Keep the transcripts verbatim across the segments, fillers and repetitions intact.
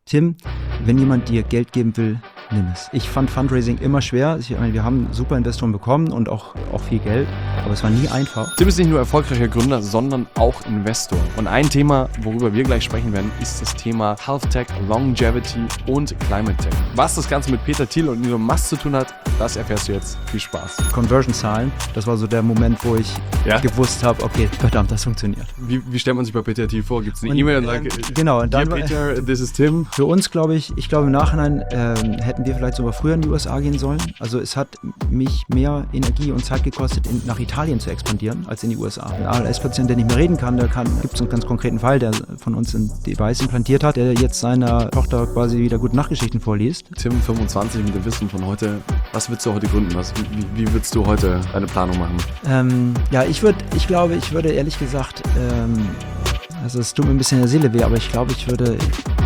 Tim, wenn jemand dir Geld geben will, nimm es. Ich fand Fundraising immer schwer. Ich meine, wir haben super Investoren bekommen und auch, auch viel Geld, aber es war nie einfach. Tim ist nicht nur erfolgreicher Gründer, sondern auch Investor. Und ein Thema, worüber wir gleich sprechen werden, ist das Thema Health Tech, Longevity und Climate Tech. Was das Ganze mit Peter Thiel und Elon Musk zu tun hat, das erfährst du jetzt. Viel Spaß. Conversion-Zahlen, das war so der Moment, wo ich ja? gewusst habe, okay, verdammt, das funktioniert. Wie, wie stellt man sich bei Peter Thiel vor? Gibt es eine Und, E-Mail und äh, sagt, genau, und dann, Peter, this is Tim? Für uns, glaube ich, ich glaube im Nachhinein äh, hätten wir vielleicht sogar früher in die U S A gehen sollen. Also es hat mich mehr Energie und Zeit gekostet, in, nach Italien zu expandieren, als in die U S A. Ein A L S-Patient, der nicht mehr reden kann, da gibt es einen ganz konkreten Fall, der von uns ein Device implantiert hat, der jetzt seiner Tochter quasi wieder gute Nachtgeschichten vorliest. Tim, fünfundzwanzig, mit dem Wissen von heute, was würdest du heute gründen? Was, wie, wie würdest du heute deine Planung machen? Ähm, ja, ich würde, ich glaube, ich würde ehrlich gesagt, ähm, also es tut mir ein bisschen in der Seele weh, aber ich glaube, ich würde...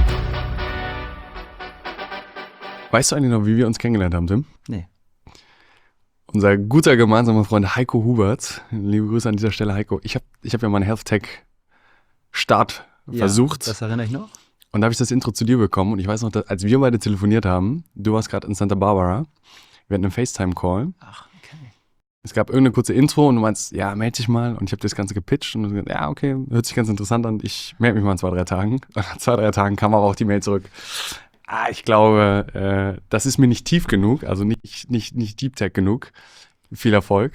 Weißt du eigentlich noch, wie wir uns kennengelernt haben, Tim? Nee. Unser guter gemeinsamer Freund Heiko Hubert, liebe Grüße an dieser Stelle, Heiko. Ich habe ich hab ja meinen Health Tech Start ja, versucht. Das erinnere ich noch. Und da habe ich das Intro zu dir bekommen. Und ich weiß noch, dass, als wir beide telefoniert haben, du warst gerade in Santa Barbara, wir hatten einen FaceTime-Call. Ach, okay. Es gab irgendeine kurze Intro und du meinst, ja, melde dich mal. Und ich habe das Ganze gepitcht und du gesagt, ja, okay, hört sich ganz interessant an. Ich melde mich mal in zwei, drei Tagen. Und nach zwei, drei Tagen kam aber auch die Mail zurück. Ah, ich glaube, äh, das ist mir nicht tief genug, also nicht, nicht, nicht Deep Tech genug. Viel Erfolg.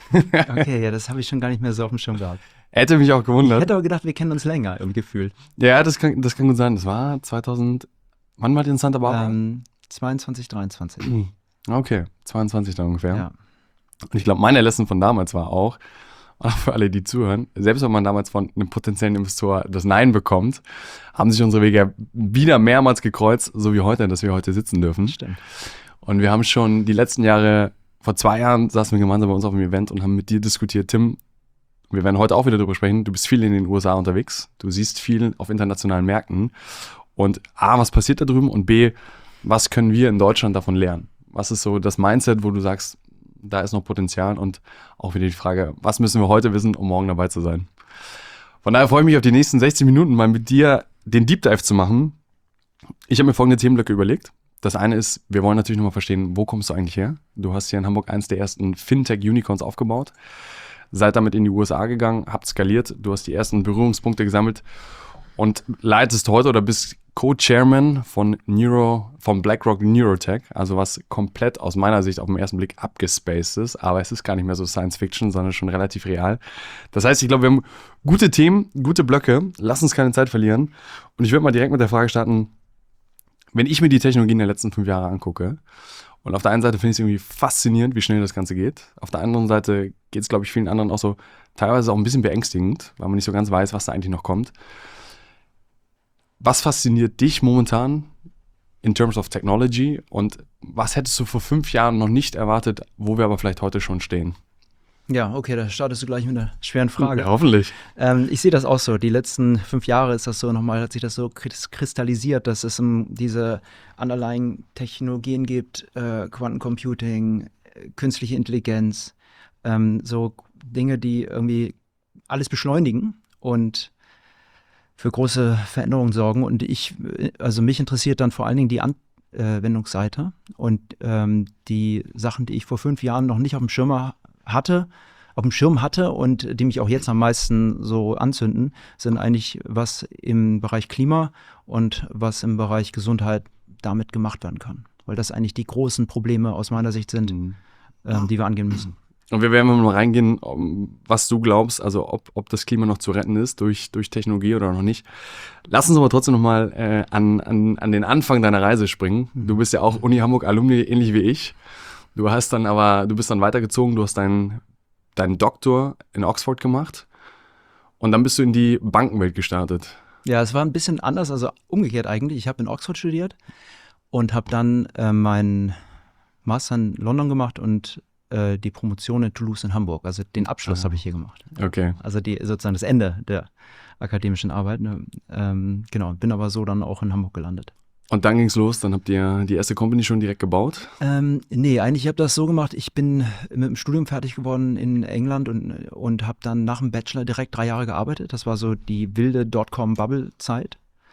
Okay, ja, das habe ich schon gar nicht mehr so auf dem Schirm gehabt. Hätte mich auch gewundert. Ich hätte aber gedacht, wir kennen uns länger im Gefühl. Ja, das kann, das kann gut sein. Das war zweitausend, wann war die in Santa Barbara? Ähm, zweiundzwanzig, dreiundzwanzig. Okay, zweiundzwanzig dann ungefähr. Ja. Und ich glaube, meine Lesson von damals war auch, auch für alle, die zuhören, selbst wenn man damals von einem potenziellen Investor das Nein bekommt, haben sich unsere Wege ja wieder mehrmals gekreuzt, so wie heute, dass wir heute sitzen dürfen. Stimmt. Und wir haben schon die letzten Jahre, vor zwei Jahren saßen wir gemeinsam bei uns auf einem Event und haben mit dir diskutiert, Tim, wir werden heute auch wieder darüber sprechen, du bist viel in den U S A unterwegs, du siehst viel auf internationalen Märkten und A, was passiert da drüben und B, was können wir in Deutschland davon lernen? Was ist so das Mindset, wo du sagst, da ist noch Potenzial und auch wieder die Frage, was müssen wir heute wissen, um morgen dabei zu sein? Von daher freue ich mich auf die nächsten sechzig Minuten mal mit dir den Deep Dive zu machen. Ich habe mir folgende Themenblöcke überlegt. Das eine ist, wir wollen natürlich nochmal verstehen, wo kommst du eigentlich her? Du hast hier in Hamburg eins der ersten Fintech-Unicorns aufgebaut, seid damit in die U S A gegangen, habt skaliert, du hast die ersten Berührungspunkte gesammelt und leitest heute oder bist Co-Chairman von Neuro, von BlackRock Neurotech, also was komplett aus meiner Sicht auf den ersten Blick abgespaced ist, aber es ist gar nicht mehr so Science Fiction, sondern schon relativ real. Das heißt, ich glaube, wir haben gute Themen, gute Blöcke, lass uns keine Zeit verlieren und ich würde mal direkt mit der Frage starten, wenn ich mir die Technologien der letzten fünf Jahre angucke und auf der einen Seite finde ich es irgendwie faszinierend, wie schnell das Ganze geht, auf der anderen Seite geht es, glaube ich, vielen anderen auch so teilweise auch ein bisschen beängstigend, weil man nicht so ganz weiß, was da eigentlich noch kommt. Was fasziniert dich momentan in terms of technology und was hättest du vor fünf Jahren noch nicht erwartet, wo wir aber vielleicht heute schon stehen? Ja, okay, da startest du gleich mit einer schweren Frage. Ja, hoffentlich. Ähm, ich sehe das auch so. Die letzten fünf Jahre ist das so nochmal, hat sich das so kristallisiert, dass es um diese underlying Technologien gibt, äh, Quantencomputing, äh, künstliche Intelligenz, ähm, so Dinge, die irgendwie alles beschleunigen und für große Veränderungen sorgen. Und ich, also mich interessiert dann vor allen Dingen die Anwendungsseite und ähm, die Sachen, die ich vor fünf Jahren noch nicht auf dem Schirm hatte, auf dem Schirm hatte und die mich auch jetzt am meisten so anzünden, sind eigentlich was im Bereich Klima und was im Bereich Gesundheit damit gemacht werden kann. Weil das eigentlich die großen Probleme aus meiner Sicht sind, mhm. ähm, die wir angehen müssen. Und wir werden mal reingehen, was du glaubst, also ob, ob das Klima noch zu retten ist durch, durch Technologie oder noch nicht. Lass uns aber trotzdem nochmal äh, an, an, an den Anfang deiner Reise springen. Du bist ja auch Uni Hamburg Alumni, ähnlich wie ich. Du hast dann aber, du bist dann weitergezogen, du hast deinen, deinen Doktor in Oxford gemacht und dann bist du in die Bankenwelt gestartet. Ja, es war ein bisschen anders, also umgekehrt eigentlich. Ich habe in Oxford studiert und habe dann äh, meinen Master in London gemacht und die Promotion in Toulouse in Hamburg. Also den Abschluss ah. habe ich hier gemacht. Okay. Also die sozusagen das Ende der akademischen Arbeit. Ne? Ähm, genau, bin aber so dann auch in Hamburg gelandet. Und dann ging's los, dann habt ihr die erste Company schon direkt gebaut? Ähm, nee, eigentlich habe ich das so gemacht, ich bin mit dem Studium fertig geworden in England und, und habe dann nach dem Bachelor direkt drei Jahre gearbeitet. Das war so die wilde Dotcom-Bubble-Zeit.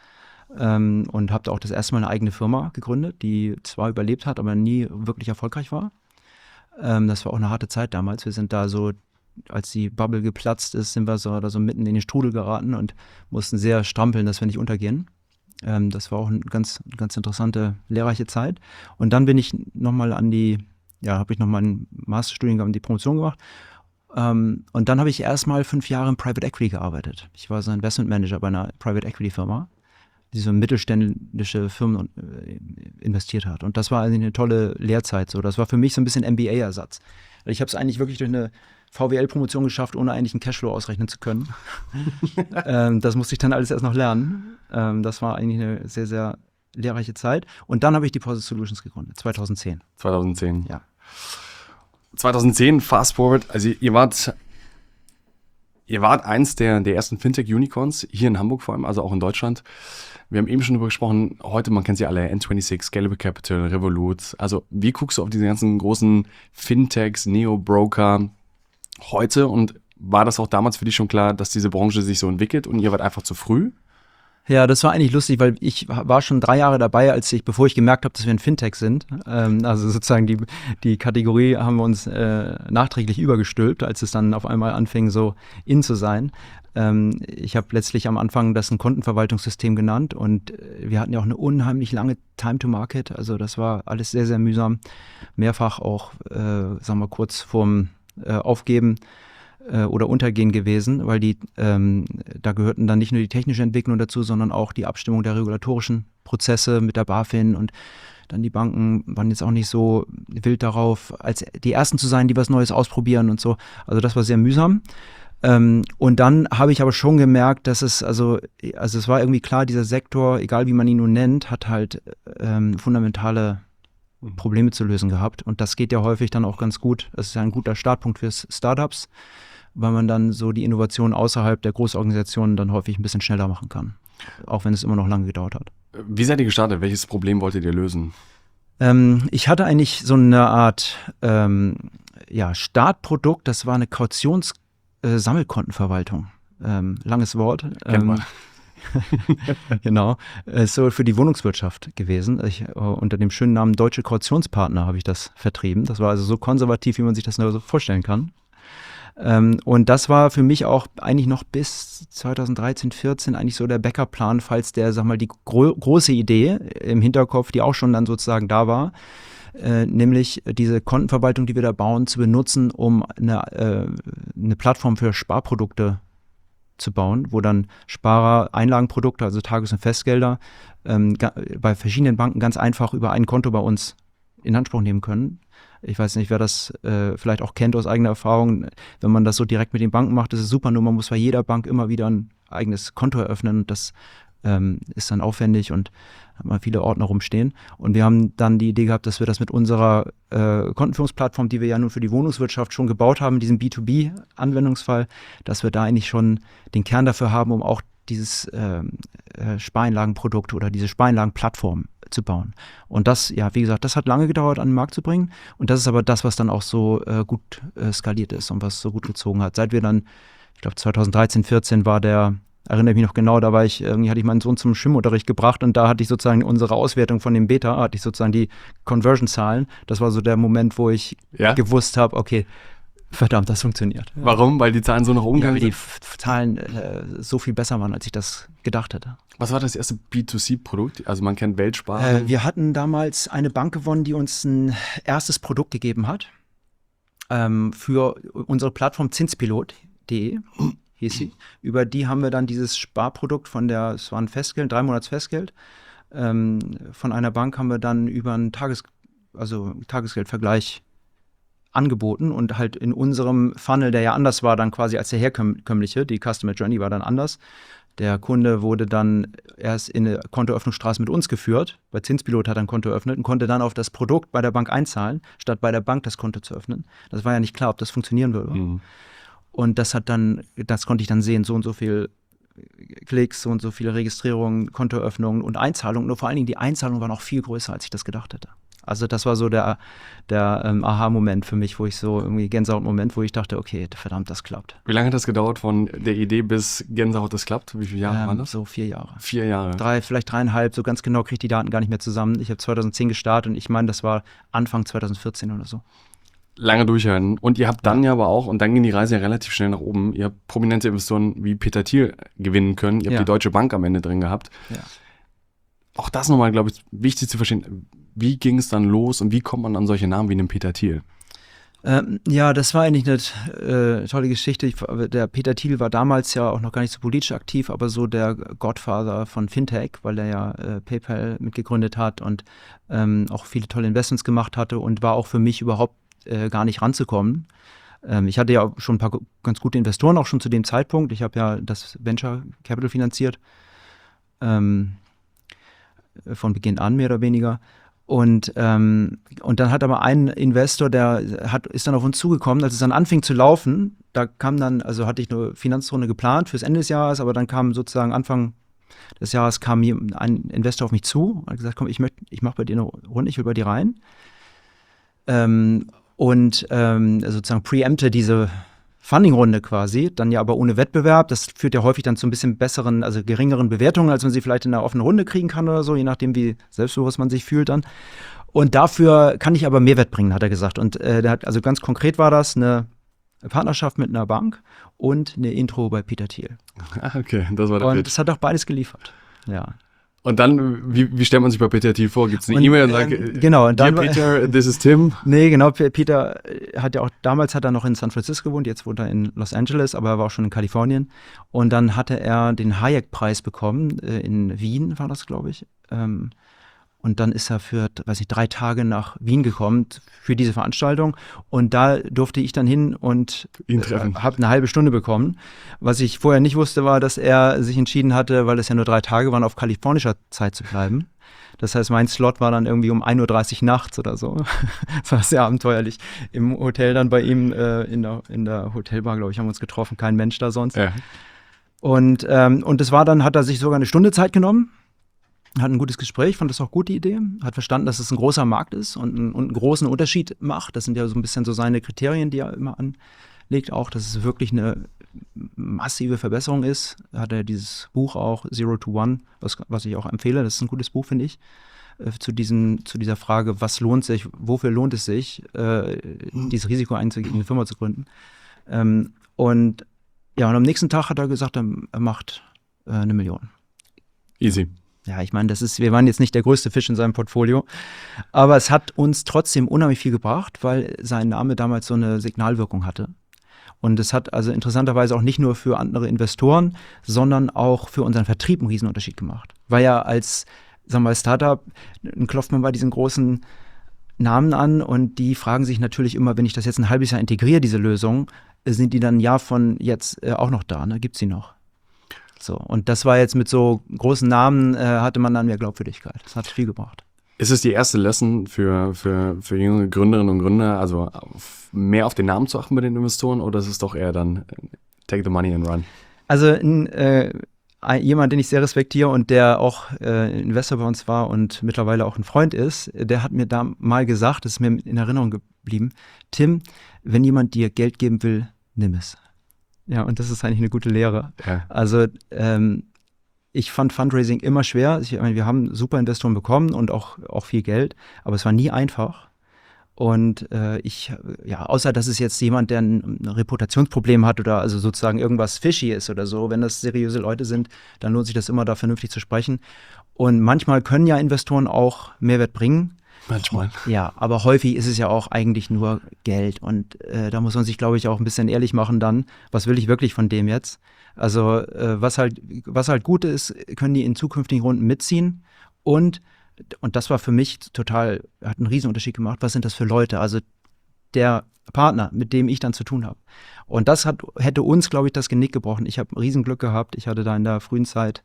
ähm, und habe da auch das erste Mal eine eigene Firma gegründet, die zwar überlebt hat, aber nie wirklich erfolgreich war. Ähm, das war auch eine harte Zeit damals. Wir sind da so, als die Bubble geplatzt ist, sind wir so, da so mitten in den Strudel geraten und mussten sehr strampeln, dass wir nicht untergehen. Ähm, das war auch eine ganz, ganz interessante, lehrreiche Zeit. Und dann bin ich nochmal an die, ja, habe ich nochmal einen Masterstudiengang und die Promotion gemacht. Ähm, und dann habe ich erstmal fünf Jahre in Private Equity gearbeitet. Ich war so Investment Manager bei einer Private Equity Firma, die so in mittelständische Firmen äh, investiert hat. Und das war eigentlich eine tolle Lehrzeit. So. Das war für mich so ein bisschen M B A-Ersatz. Ich habe es eigentlich wirklich durch eine V W L-Promotion geschafft, ohne eigentlich einen Cashflow ausrechnen zu können. ähm, das musste ich dann alles erst noch lernen. Ähm, das war eigentlich eine sehr, sehr lehrreiche Zeit. Und dann habe ich Deposit Solutions gegründet, zweitausendzehn. zweitausendzehn. Ja. zweitausendzehn, fast forward, also ihr wart, ihr wart eins der, der ersten Fintech-Unicorns, hier in Hamburg vor allem, also auch in Deutschland. Wir haben eben schon darüber gesprochen, heute, man kennt sie alle, N sechsundzwanzig, Scalable Capital, Revolut. Also wie guckst du auf diese ganzen großen Fintechs, Neo-Broker heute, und war das auch damals für dich schon klar, dass diese Branche sich so entwickelt und ihr wart einfach zu früh? Ja, das war eigentlich lustig, weil ich war schon drei Jahre dabei, als ich, bevor ich gemerkt habe, dass wir ein Fintech sind. Ähm, also sozusagen die, die Kategorie haben wir uns äh, nachträglich übergestülpt, als es dann auf einmal anfing, so in zu sein. Ähm, ich habe letztlich am Anfang das ein Kontenverwaltungssystem genannt, und wir hatten ja auch eine unheimlich lange Time to Market. Also das war alles sehr, sehr mühsam. Mehrfach auch, äh, sagen wir mal, kurz vorm äh, Aufgeben oder Untergehen gewesen, weil die ähm, da gehörten dann nicht nur die technische Entwicklung dazu, sondern auch die Abstimmung der regulatorischen Prozesse mit der BaFin, und dann die Banken waren jetzt auch nicht so wild darauf, als die Ersten zu sein, die was Neues ausprobieren und so. Also das war sehr mühsam. Ähm, und dann habe ich aber schon gemerkt, dass es, also, also es war irgendwie klar, dieser Sektor, egal wie man ihn nun nennt, hat halt ähm, fundamentale Probleme zu lösen gehabt. Und das geht ja häufig dann auch ganz gut. Das ist ja ein guter Startpunkt für Startups, weil man dann so die Innovation außerhalb der Großorganisationen dann häufig ein bisschen schneller machen kann. Auch wenn es immer noch lange gedauert hat. Wie seid ihr gestartet? Welches Problem wolltet ihr lösen? Ähm, ich hatte eigentlich so eine Art ähm, ja, Startprodukt, das war eine Kautions-Sammelkontenverwaltung. Äh, ähm, langes Wort. Kennt man. Genau, ist so für die Wohnungswirtschaft gewesen. Ich, äh, unter dem schönen Namen Deutsche Kautionspartner habe ich das vertrieben. Das war also so konservativ, wie man sich das nur so vorstellen kann. Ähm, und das war für mich auch eigentlich noch bis zweitausenddreizehn, vierzehn eigentlich so der Backup-Plan, falls der, sag mal, die gro- große Idee im Hinterkopf, die auch schon dann sozusagen da war, äh, nämlich diese Kontenverwaltung, die wir da bauen, zu benutzen, um eine, äh, eine Plattform für Sparprodukte zu bauen, wo dann Sparer Einlagenprodukte, also Tages- und Festgelder, ähm, ga- bei verschiedenen Banken ganz einfach über ein Konto bei uns in Anspruch nehmen können. Ich weiß nicht, wer das äh, vielleicht auch kennt aus eigener Erfahrung. Wenn man das so direkt mit den Banken macht, das ist super, nur man muss bei jeder Bank immer wieder ein eigenes Konto eröffnen. Das ähm, ist dann aufwendig und hat man viele Ordner rumstehen. Und wir haben dann die Idee gehabt, dass wir das mit unserer äh, Kontenführungsplattform, die wir ja nun für die Wohnungswirtschaft schon gebaut haben, diesem B zwei B-Anwendungsfall, dass wir da eigentlich schon den Kern dafür haben, um auch dieses äh, äh, Spareinlagenprodukt oder diese Spareinlagenplattform zu bauen. Und das, ja, wie gesagt, das hat lange gedauert, an den Markt zu bringen. Und das ist aber das, was dann auch so äh, gut äh, skaliert ist und was so gut gezogen hat. Seit wir dann, ich glaube zweitausenddreizehn, vierzehn war der, erinnere ich mich noch genau, da war ich, irgendwie hatte ich meinen Sohn zum Schwimmunterricht gebracht, und da hatte ich sozusagen unsere Auswertung von dem Beta, hatte ich sozusagen die Conversion-Zahlen. Das war so der Moment, wo ich Ja? gewusst habe, okay, verdammt, das funktioniert. Warum? Weil die Zahlen so nach oben Ja, weil gegangen die sind? F- Zahlen äh, so viel besser waren, als ich das gedacht hätte. Was war das erste B zwei C-Produkt? Also man kennt Weltspar. Äh, wir hatten damals eine Bank gewonnen, die uns ein erstes Produkt gegeben hat ähm, für unsere Plattform zinspilot punkt de, hieß sie. Über die haben wir dann dieses Sparprodukt von der, es war ein Festgeld, drei Monats Festgeld, ähm, von einer Bank haben wir dann über einen Tages, also Tagesgeldvergleich angeboten, und halt in unserem Funnel, der ja anders war dann quasi als der herkömmliche, die Customer Journey war dann anders. Der Kunde wurde dann erst in eine Kontoöffnungsstraße mit uns geführt. Bei Zinspilot hat er ein Konto eröffnet und konnte dann auf das Produkt bei der Bank einzahlen, statt bei der Bank das Konto zu öffnen. Das war ja nicht klar, ob das funktionieren würde. Mhm. Und das hat dann, das konnte ich dann sehen, so und so viel Klicks, so und so viele Registrierungen, Kontoöffnungen und Einzahlungen. Nur vor allen Dingen die Einzahlungen waren auch viel größer, als ich das gedacht hätte. Also das war so der, der ähm, Aha-Moment für mich, wo ich so irgendwie Gänsehaut-Moment, wo ich dachte, okay, verdammt, das klappt. Wie lange hat das gedauert von der Idee bis Gänsehaut, das klappt? Wie viele Jahre Ähm, waren das? So vier Jahre. Vier Jahre. Drei, vielleicht dreieinhalb, so ganz genau kriege ich die Daten gar nicht mehr zusammen. Ich habe zweitausendzehn gestartet und ich meine, das war Anfang zweitausendvierzehn oder so. Lange durchhalten. Und ihr habt dann ja aber auch, und dann ging die Reise ja relativ schnell nach oben, ihr habt prominente Investoren wie Peter Thiel gewinnen können. Ihr habt Ja. die Deutsche Bank am Ende drin gehabt. Ja. Auch das nochmal, glaube ich, wichtig zu verstehen. Wie ging es dann los und wie kommt man an solche Namen wie einen Peter Thiel? Ähm, ja, das war eigentlich eine äh, tolle Geschichte. Ich, der Peter Thiel war damals ja auch noch gar nicht so politisch aktiv, aber so der Godfather von Fintech, weil er ja äh, PayPal mitgegründet hat und ähm, auch viele tolle Investments gemacht hatte und war auch für mich überhaupt äh, gar nicht ranzukommen. Ähm, ich hatte ja schon ein paar ganz gute Investoren, auch schon zu dem Zeitpunkt. Ich habe ja das Venture Capital finanziert. Ähm, von Beginn an, mehr oder weniger. Und, ähm, und dann hat aber ein Investor, der hat, ist dann auf uns zugekommen, als es dann anfing zu laufen, da kam dann, also hatte ich eine Finanzrunde geplant fürs Ende des Jahres, aber dann kam sozusagen Anfang des Jahres kam ein Investor auf mich zu und hat gesagt, komm, ich möchte, ich mache bei dir eine Runde, ich will bei dir rein. Ähm, und ähm, sozusagen preempte diese Funding-Runde quasi, dann ja aber ohne Wettbewerb. Das führt ja häufig dann zu ein bisschen besseren, also geringeren Bewertungen, als man sie vielleicht in einer offenen Runde kriegen kann oder so, je nachdem, wie selbstbewusst man sich fühlt dann. Und dafür kann ich aber Mehrwert bringen, hat er gesagt. Und äh, der hat, also ganz konkret war das eine Partnerschaft mit einer Bank und eine Intro bei Peter Thiel. Ah, okay, das war der Und Pitch. es hat auch beides geliefert. Ja. Und dann, wie, wie stellt man sich bei Peter Thiel vor? Gibt es eine Und, E-Mail und sagt, ähm, genau, und Dear dann war- Peter, this is Tim. Nee, genau, P- Peter äh, hat ja auch, damals hat er noch in San Francisco gewohnt, jetzt wohnt er in Los Angeles, aber er war auch schon in Kalifornien. Und dann hatte er den Hayek-Preis bekommen, äh, in Wien war das, glaube ich. Ähm, und dann ist er für, weiß ich, drei Tage nach Wien gekommen für diese Veranstaltung. Und da durfte ich dann hin und Ihn treffen. äh, habe eine halbe Stunde bekommen. Was ich vorher nicht wusste, war, dass er sich entschieden hatte, weil es ja nur drei Tage waren, auf kalifornischer Zeit zu bleiben. Das heißt, mein Slot war dann irgendwie um ein Uhr dreißig nachts oder so. Das war sehr abenteuerlich. Im Hotel dann bei ihm, äh, in, der, in der Hotelbar, glaube ich, haben wir uns getroffen. Kein Mensch da sonst. Ja. Und, ähm, und das war dann, hat er sich sogar eine Stunde Zeit genommen. Hat ein gutes Gespräch, fand das auch gut, die Idee. Hat verstanden, dass es ein großer Markt ist und, ein, und einen großen Unterschied macht. Das sind ja so ein bisschen so seine Kriterien, die er immer anlegt. Auch, dass es wirklich eine massive Verbesserung ist. Hat er dieses Buch auch, Zero to One, was, was ich auch empfehle. Das ist ein gutes Buch, finde ich. Äh, zu, diesem, zu dieser Frage, was lohnt sich, wofür lohnt es sich, äh, dieses Risiko einzugehen, eine Firma zu gründen. Ähm, und ja, und am nächsten Tag hat er gesagt, er, er macht äh, eine Million. Easy. Ja, ich meine, das ist, wir waren jetzt nicht der größte Fisch in seinem Portfolio, aber es hat uns trotzdem unheimlich viel gebracht, weil sein Name damals so eine Signalwirkung hatte. Und es hat also interessanterweise auch nicht nur für andere Investoren, sondern auch für unseren Vertrieb einen Riesenunterschied gemacht. Weil ja als, sagen wir mal, Startup, dann klopft man bei diesen großen Namen an und die fragen sich natürlich immer, wenn ich das jetzt ein halbes Jahr integriere, diese Lösung, sind die dann ein Jahr von jetzt äh, auch noch da, ne? Gibt's die noch? So, und das war jetzt mit so großen Namen, äh, hatte man dann mehr Glaubwürdigkeit. Das hat viel gebracht. Ist es die erste Lesson für, für, für junge Gründerinnen und Gründer, also auf, mehr auf den Namen zu achten bei den Investoren, oder ist es doch eher dann take the money and run? Also ein, äh, ein, jemand, den ich sehr respektiere und der auch äh, Investor bei uns war und mittlerweile auch ein Freund ist, der hat mir da mal gesagt, das ist mir in Erinnerung geblieben, Tim, wenn jemand dir Geld geben will, nimm es. Ja, und das ist eigentlich eine gute Lehre. Ja. Also ähm, ich fand Fundraising immer schwer. Ich meine, wir haben super Investoren bekommen und auch, auch viel Geld, aber es war nie einfach. Und äh, ich, ja, außer dass es jetzt jemand, der ein, ein Reputationsproblem hat oder also sozusagen irgendwas fishy ist oder so, wenn das seriöse Leute sind, dann lohnt sich das immer, da vernünftig zu sprechen. Und manchmal können ja Investoren auch Mehrwert bringen. Manchmal. Ja, aber häufig ist es ja auch eigentlich nur Geld und äh, da muss man sich, glaube ich, auch ein bisschen ehrlich machen dann, was will ich wirklich von dem jetzt? Also äh, was halt was halt gut ist, können die in zukünftigen Runden mitziehen und und das war für mich total, hat einen Riesenunterschied gemacht, was sind das für Leute? Also der Partner, mit dem ich dann zu tun habe. Und das hat, hätte uns, glaube ich, das Genick gebrochen. Ich habe ein Riesenglück gehabt, ich hatte da in der frühen Zeit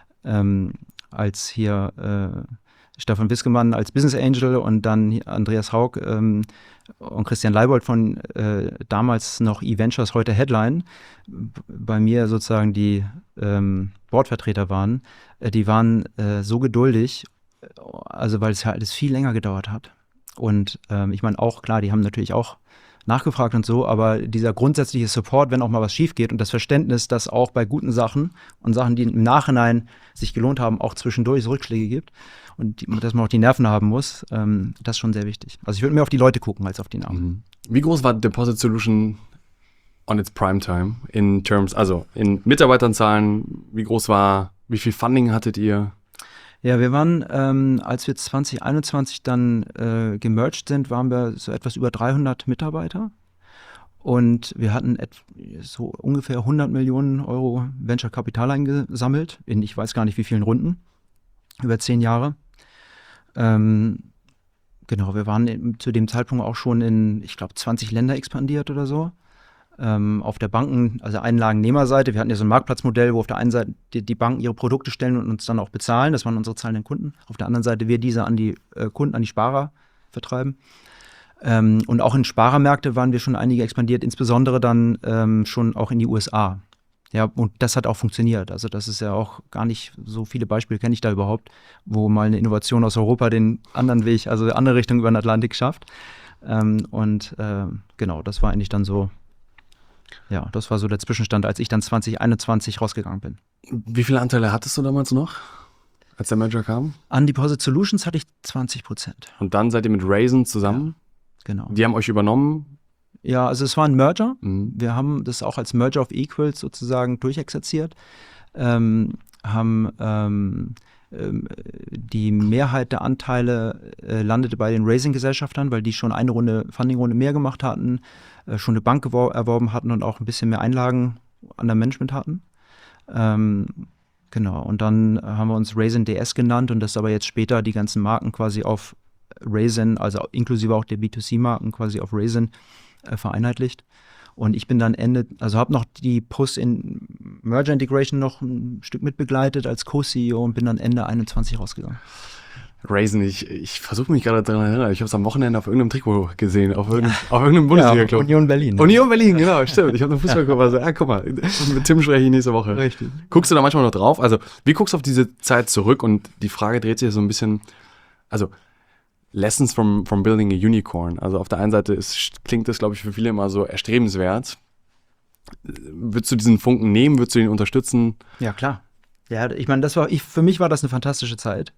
ähm, als hier äh, Stefan Wiskemann als Business Angel und dann Andreas Haug ähm, und Christian Leibold von äh, damals noch eVentures, heute Headline, bei mir sozusagen die ähm, Boardvertreter waren. Äh, die waren äh, so geduldig, also weil es ja alles viel länger gedauert hat. Und ähm, ich meine auch, klar, die haben natürlich auch nachgefragt und so, aber dieser grundsätzliche Support, wenn auch mal was schief geht und das Verständnis, dass auch bei guten Sachen und Sachen, die im Nachhinein sich gelohnt haben, auch zwischendurch Rückschläge gibt und die, dass man auch die Nerven haben muss, ähm, das ist schon sehr wichtig. Also ich würde mehr auf die Leute gucken als auf die Namen. Mhm. Wie groß war Deposit Solution on its prime time in terms, also in Mitarbeiterzahlen, wie groß war, wie viel Funding hattet ihr? Ja, wir waren, ähm, als wir zwanzig einundzwanzig dann äh, gemerged sind, waren wir so etwas über dreihundert Mitarbeiter und wir hatten et- so ungefähr hundert Millionen Euro Venture-Kapital eingesammelt, in ich weiß gar nicht wie vielen Runden, über zehn Jahre. Ähm, genau, wir waren in, zu dem Zeitpunkt auch schon in, ich glaube, zwanzig Länder expandiert oder so. Ähm, auf der Banken, also Einlagennehmerseite, wir hatten ja so ein Marktplatzmodell, wo auf der einen Seite die, die Banken ihre Produkte stellen und uns dann auch bezahlen, das waren unsere zahlenden Kunden. Auf der anderen Seite wir diese an die äh, Kunden, an die Sparer vertreiben. Ähm, und auch in Sparermärkte waren wir schon einige expandiert, insbesondere dann ähm, schon auch in die U S A. Ja, und das hat auch funktioniert. Also das ist ja auch gar nicht, so viele Beispiele kenne ich da überhaupt, wo mal eine Innovation aus Europa den anderen Weg, also die andere Richtung über den Atlantik schafft. Ähm, und äh, genau, das war eigentlich dann so. Ja, das war so der Zwischenstand, als ich dann zwanzig einundzwanzig rausgegangen bin. Wie viele Anteile hattest du damals noch, als der Merger kam? An Deposit Solutions hatte ich zwanzig Prozent. Und dann seid ihr mit Raisin zusammen? Ja, genau. Die haben euch übernommen? Ja, also es war ein Merger. Mhm. Wir haben das auch als Merger of Equals sozusagen durchexerziert. Ähm, haben ähm, ähm, die Mehrheit der Anteile äh, landete bei den Raisin-Gesellschaftern, weil die schon eine Runde, Funding-Runde mehr gemacht hatten, äh, schon eine Bank gewor- erworben hatten und auch ein bisschen mehr Einlagen an der Management hatten. Ähm, genau, und dann haben wir uns Raisin D S genannt und das aber jetzt später die ganzen Marken quasi auf Raisin, also inklusive auch der B zwei C-Marken quasi auf Raisin äh, vereinheitlicht. Und ich bin dann Ende, also habe noch die Post-Merger Integration noch ein Stück mitbegleitet als Co-C E O und bin dann Ende einundzwanzig rausgegangen. Raisin, ich, ich versuche mich gerade daran zu erinnern, ich habe es am Wochenende auf irgendeinem Trikot gesehen, auf irgendeinem, auf irgendeinem Bundesliga-Club. Ja, Union Berlin. Union Berlin, genau, stimmt. Ich habe einen Fußballclub, also, ja, guck mal, mit Tim spreche ich nächste Woche. Richtig. Guckst du da manchmal noch drauf? Also, wie guckst du auf diese Zeit zurück? Und die Frage dreht sich so ein bisschen, also, Lessons from, from building a unicorn. Also, auf der einen Seite ist, klingt das, glaube ich, für viele immer so erstrebenswert. Würdest du diesen Funken nehmen? Würdest du ihn unterstützen? Ja, klar. Ja, ich meine, das war, ich, für mich war das eine fantastische Zeit.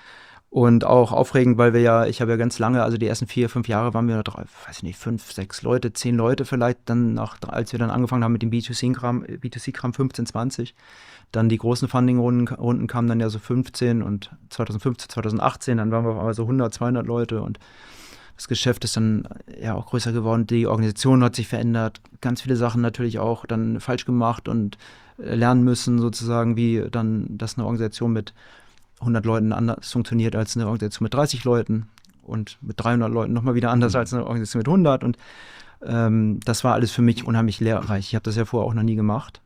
Und auch aufregend, weil wir ja, ich habe ja ganz lange, also die ersten vier, fünf Jahre waren wir, drei, weiß ich nicht, fünf, sechs Leute, zehn Leute vielleicht, dann nach, als wir dann angefangen haben mit dem B zwei C-Kram, B zwei C-Kram fünfzehn, zwanzig, dann die großen Funding-Runden Runden kamen dann ja so fünfzehn und zwanzig fünfzehn, zwanzig achtzehn, dann waren wir aber so hundert, zweihundert Leute und das Geschäft ist dann ja auch größer geworden, die Organisation hat sich verändert, ganz viele Sachen natürlich auch dann falsch gemacht und lernen müssen sozusagen, wie dann das eine Organisation mit hundert Leuten anders funktioniert als eine Organisation mit dreißig Leuten und mit dreihundert Leuten nochmal wieder anders als eine Organisation mit hundert und ähm, das war alles für mich unheimlich lehrreich. Ich habe das ja vorher auch noch nie gemacht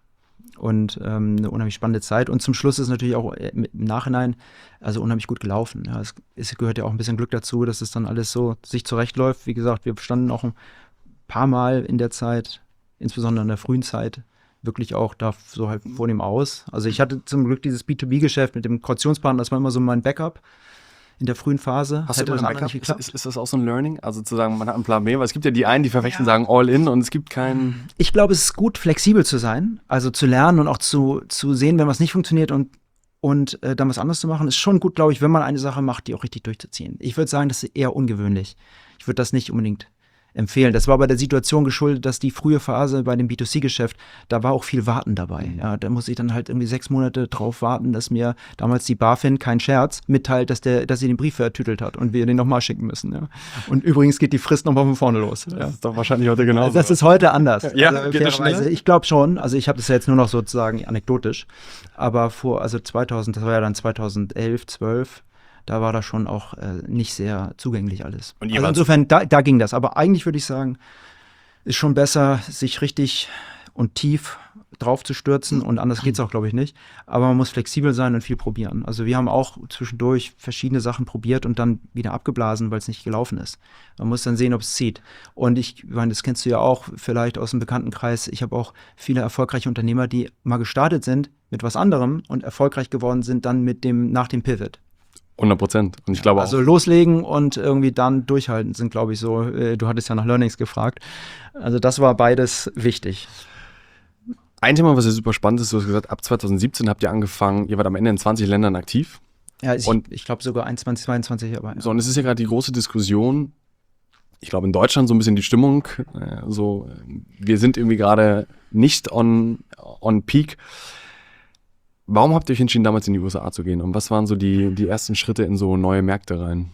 und ähm, eine unheimlich spannende Zeit und zum Schluss ist natürlich auch im Nachhinein also unheimlich gut gelaufen. Ja, es, es gehört ja auch ein bisschen Glück dazu, dass es dann alles so sich zurechtläuft. Wie gesagt, wir standen auch ein paar Mal in der Zeit, insbesondere in der frühen Zeit, wirklich auch da so halt vor dem aus. Also ich hatte zum Glück dieses B zwei B-Geschäft mit dem Kautionspartner, das war immer so mein Backup in der frühen Phase. Hast Hätte du immer das ein andere nicht Backup? geklappt. Ist, ist, ist das auch so ein Learning? Also zu sagen, man hat einen Plan B, weil es gibt ja die einen, die verfechten, sagen all in und es gibt keinen... Ich glaube, es ist gut, flexibel zu sein, also zu lernen und auch zu, zu sehen, wenn was nicht funktioniert und, und äh, dann was anderes zu machen, ist schon gut, glaube ich, wenn man eine Sache macht, die auch richtig durchzuziehen. Ich würde sagen, das ist eher ungewöhnlich. Ich würde das nicht unbedingt empfehlen. Das war bei der Situation geschuldet, dass die frühe Phase bei dem B zwei C-Geschäft, da war auch viel Warten dabei. Ja, da muss ich dann halt irgendwie sechs Monate drauf warten, dass mir damals die BaFin, kein Scherz, mitteilt, dass, der, dass sie den Brief vertütelt hat und wir den nochmal schicken müssen. Ja. Und übrigens geht die Frist nochmal von vorne los. Ja. Das ist doch wahrscheinlich heute genauso. Das ist heute anders. Ja, also, geht das schneller? Ich glaube schon. Also ich habe das ja jetzt nur noch sozusagen anekdotisch. Aber vor, also zweitausend, das war ja dann zweitausendelf, zwölf, da war das schon auch äh, nicht sehr zugänglich alles. Und ihr also wart- insofern, da, da ging das. Aber eigentlich würde ich sagen, ist schon besser, sich richtig und tief drauf zu stürzen. Und anders geht es auch, glaube ich, nicht. Aber man muss flexibel sein und viel probieren. Also wir haben auch zwischendurch verschiedene Sachen probiert und dann wieder abgeblasen, weil es nicht gelaufen ist. Man muss dann sehen, ob es zieht. Und ich meine, das kennst du ja auch vielleicht aus dem Bekanntenkreis. Ich habe auch viele erfolgreiche Unternehmer, die mal gestartet sind mit was anderem und erfolgreich geworden sind dann mit dem, nach dem Pivot. hundert Prozent. Und ich glaube also auch. Also loslegen und irgendwie dann durchhalten sind, glaube ich, so. Äh, du hattest ja nach Learnings gefragt. Also das war beides wichtig. Ein Thema, was ja super spannend ist, du hast gesagt, ab zwanzig siebzehn habt ihr angefangen, ihr wart am Ende in zwanzig Ländern aktiv. Ja, ich, und ich glaube sogar einundzwanzig, zweiundzwanzig. Aber, ja. So, und es ist ja gerade die große Diskussion, ich glaube in Deutschland so ein bisschen die Stimmung, äh, so, wir sind irgendwie gerade nicht on, on peak. Warum habt ihr euch entschieden, damals in die U S A zu gehen? Und was waren so die, die ersten Schritte in so neue Märkte rein?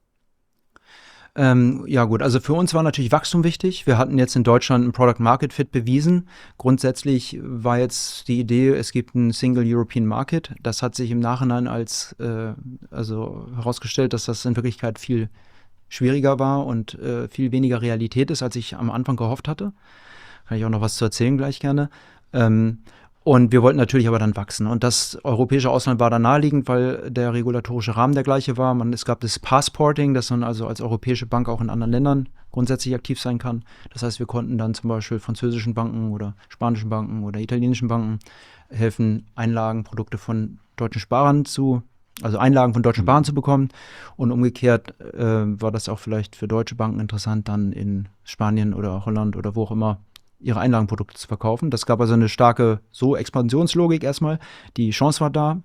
Ähm, ja gut, also für uns war natürlich Wachstum wichtig. Wir hatten jetzt in Deutschland ein Product Market Fit bewiesen. Grundsätzlich war jetzt die Idee, es gibt einen Single European Market. Das hat sich im Nachhinein als äh, also herausgestellt, dass das in Wirklichkeit viel schwieriger war und äh, viel weniger Realität ist, als ich am Anfang gehofft hatte. Kann ich auch noch was zu erzählen gleich gerne. Ähm, Und wir wollten natürlich aber dann wachsen. Und das europäische Ausland war dann naheliegend, weil der regulatorische Rahmen der gleiche war. Man, es gab das Passporting, dass man also als europäische Bank auch in anderen Ländern grundsätzlich aktiv sein kann. Das heißt, wir konnten dann zum Beispiel französischen Banken oder spanischen Banken oder italienischen Banken helfen, Einlagenprodukte von deutschen Sparern zu, also Einlagen von deutschen Sparern zu bekommen. Und umgekehrt äh, war das auch vielleicht für deutsche Banken interessant, dann in Spanien oder Holland oder wo auch immer ihre Einlagenprodukte zu verkaufen. Das gab also eine starke so Expansionslogik erstmal. Die Chance war da.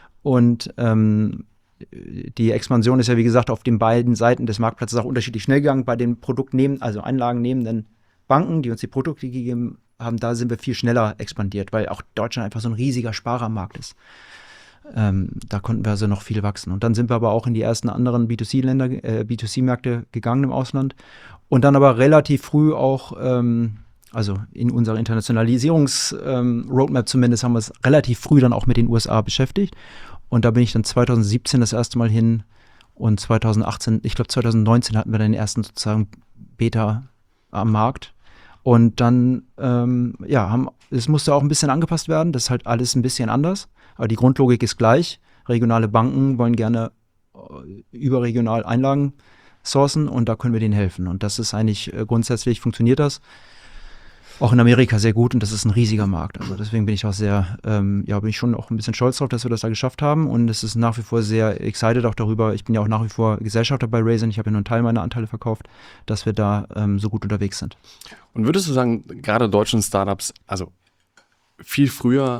Und ähm, die Expansion ist ja, wie gesagt, auf den beiden Seiten des Marktplatzes auch unterschiedlich schnell gegangen. Bei den Produktnehmen, also Einlagennehmenden Banken, die uns die Produkte gegeben haben, da sind wir viel schneller expandiert, weil auch Deutschland einfach so ein riesiger Sparermarkt ist. Ähm, da konnten wir also noch viel wachsen. Und dann sind wir aber auch in die ersten anderen B zwei C-Länder, äh, B zwei C-Märkte gegangen im Ausland. Und dann aber relativ früh auch ähm, also in unserer Internationalisierungs-Roadmap ähm, zumindest haben wir es relativ früh dann auch mit den U S A beschäftigt. Und da bin ich dann zwanzig siebzehn das erste Mal hin und zwanzig achtzehn, ich glaube zwanzig neunzehn hatten wir dann den ersten sozusagen Beta am Markt. Und dann, ähm, ja, haben, es musste auch ein bisschen angepasst werden. Das ist halt alles ein bisschen anders. Aber die Grundlogik ist gleich. Regionale Banken wollen gerne äh, überregional Einlagen sourcen und da können wir denen helfen. Und das ist eigentlich, äh, grundsätzlich funktioniert das. Auch in Amerika sehr gut und das ist ein riesiger Markt. Also deswegen bin ich auch sehr, ähm, ja, bin ich schon auch ein bisschen stolz drauf, dass wir das da geschafft haben und es ist nach wie vor sehr excited auch darüber. Ich bin ja auch nach wie vor Gesellschafter bei Raisin. Ich habe ja nur einen Teil meiner Anteile verkauft, dass wir da ähm, so gut unterwegs sind. Und würdest du sagen, gerade deutschen Startups, also viel früher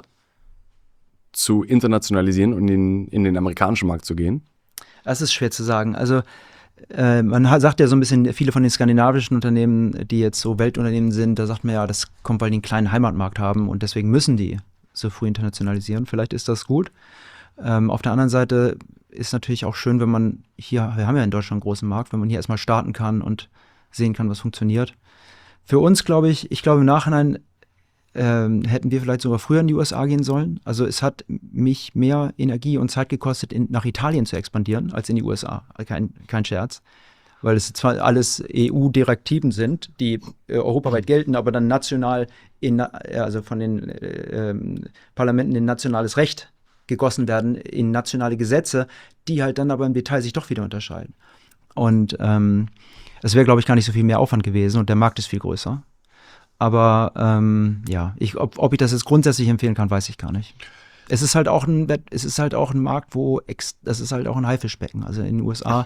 zu internationalisieren und in, in den amerikanischen Markt zu gehen? Das ist schwer zu sagen. Also Äh, man hat, sagt ja so ein bisschen, viele von den skandinavischen Unternehmen, die jetzt so Weltunternehmen sind, da sagt man ja, das kommt, weil die einen kleinen Heimatmarkt haben und deswegen müssen die so früh internationalisieren. Vielleicht ist das gut. Ähm, auf der anderen Seite ist natürlich auch schön, wenn man hier, wir haben ja in Deutschland einen großen Markt, wenn man hier erstmal starten kann und sehen kann, was funktioniert. Für uns glaube ich, ich glaube im Nachhinein ähm, hätten wir vielleicht sogar früher in die U S A gehen sollen. Also es hat mich mehr Energie und Zeit gekostet, in, nach Italien zu expandieren, als in die U S A. Kein, kein Scherz. Weil es zwar alles E U-Direktiven sind, die äh, europaweit gelten, aber dann national, in, also von den äh, ähm, Parlamenten in nationales Recht gegossen werden, in nationale Gesetze, die halt dann aber im Detail sich doch wieder unterscheiden. Und ähm, es wäre, glaube ich, gar nicht so viel mehr Aufwand gewesen und der Markt ist viel größer. Aber ähm, ja, ich, ob, ob ich das jetzt grundsätzlich empfehlen kann, weiß ich gar nicht. Es ist halt auch ein, es ist halt auch ein Markt, wo ex, das ist halt auch ein Haifischbecken. Also in den U S A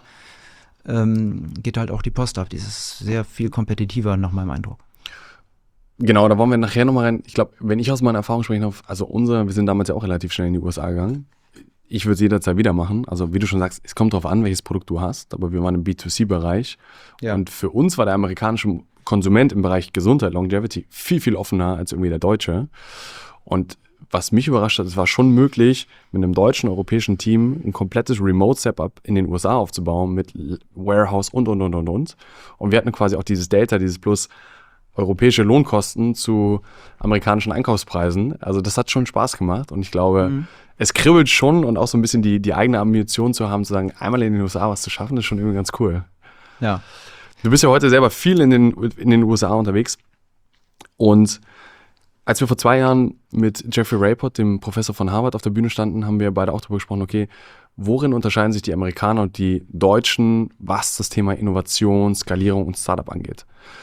ähm, geht halt auch die Post ab. Das ist sehr viel kompetitiver nach meinem Eindruck. Genau, da wollen wir nachher nochmal rein. Ich glaube, wenn ich aus meiner Erfahrung sprechen darf, also unsere, wir sind damals ja auch relativ schnell in die U S A gegangen. Ich würde es jederzeit wieder machen. Also wie du schon sagst, es kommt darauf an, welches Produkt du hast, aber wir waren im B zwei C-Bereich. Ja. Und für uns war der amerikanische Konsument im Bereich Gesundheit, Longevity, viel, viel offener als irgendwie der Deutsche. Und was mich überrascht hat, es war schon möglich, mit einem deutschen, europäischen Team ein komplettes Remote-Setup in den U S A aufzubauen mit Warehouse und, und, und, und, und. Und wir hatten quasi auch dieses Delta, dieses plus europäische Lohnkosten zu amerikanischen Einkaufspreisen. Also das hat schon Spaß gemacht und ich glaube, mhm. es kribbelt schon und auch so ein bisschen die, die eigene Ambition zu haben, zu sagen, einmal in den U S A was zu schaffen, ist schon irgendwie ganz cool. Ja. Du bist ja heute selber viel in den, in den U S A unterwegs und als wir vor zwei Jahren mit Jeffrey Rapoport, dem Professor von Harvard, auf der Bühne standen, haben wir beide auch darüber gesprochen, okay, worin unterscheiden sich die Amerikaner und die Deutschen, was das Thema Innovation, Skalierung und Startup angeht?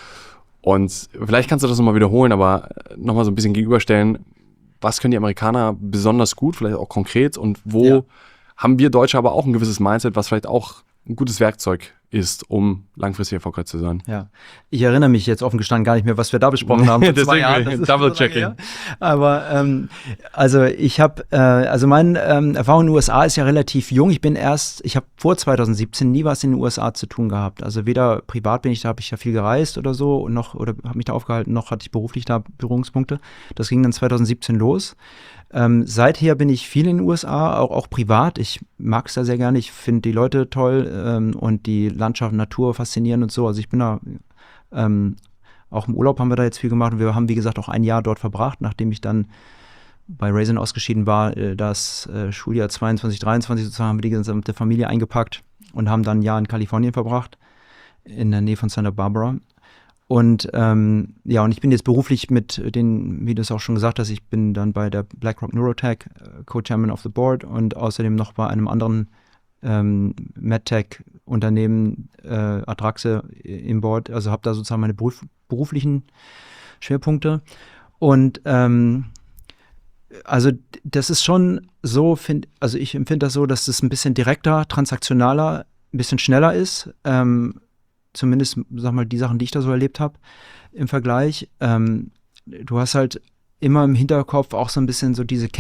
Und vielleicht kannst du das nochmal wiederholen, aber nochmal so ein bisschen gegenüberstellen, was können die Amerikaner besonders gut, vielleicht auch konkret und wo ja. haben wir Deutsche aber auch ein gewisses Mindset, was vielleicht auch ein gutes Werkzeug ist, um langfristig erfolgreich zu sein. Ja, ich erinnere mich jetzt offen gestanden gar nicht mehr, was wir da besprochen haben. Vor zwei Jahren. Das ist Double-checking. So aber ähm, also ich habe, äh, also meine ähm, Erfahrung in den U S A ist ja relativ jung. Ich bin erst, ich habe vor zwanzig siebzehn nie was in den U S A zu tun gehabt. Also weder privat bin ich da, habe ich ja viel gereist oder so und noch oder habe mich da aufgehalten, noch hatte ich beruflich da Berührungspunkte. Das ging dann zwanzig siebzehn los. Ähm, seither bin ich viel in den U S A, auch, auch privat. Ich mag es da sehr gerne. Ich finde die Leute toll ähm, und die Landschaft, Natur faszinierend und so. Also ich bin da, ähm, auch im Urlaub haben wir da jetzt viel gemacht. Und wir haben, wie gesagt, auch ein Jahr dort verbracht, nachdem ich dann bei Raisin ausgeschieden war. Äh, das äh, Schuljahr zweiundzwanzig, dreiundzwanzig sozusagen haben wir die gesamte Familie eingepackt und haben dann ein Jahr in Kalifornien verbracht, in der Nähe von Santa Barbara. Und ähm, ja, und ich bin jetzt beruflich mit den, wie du es auch schon gesagt hast, ich bin dann bei der BlackRock Neurotech, äh, Co-Chairman of the Board und außerdem noch bei einem anderen ähm, MedTech-Unternehmen, äh, Adraxe, im Board. Also habe da sozusagen meine beruf, beruflichen Schwerpunkte. Und ähm, also das ist schon so, find, also ich empfinde das so, dass es ein bisschen direkter, transaktionaler, ein bisschen schneller ist. Ähm, Zumindest, sag mal, die Sachen, die ich da so erlebt habe im Vergleich. Ähm, du hast halt immer im Hinterkopf auch so ein bisschen so diese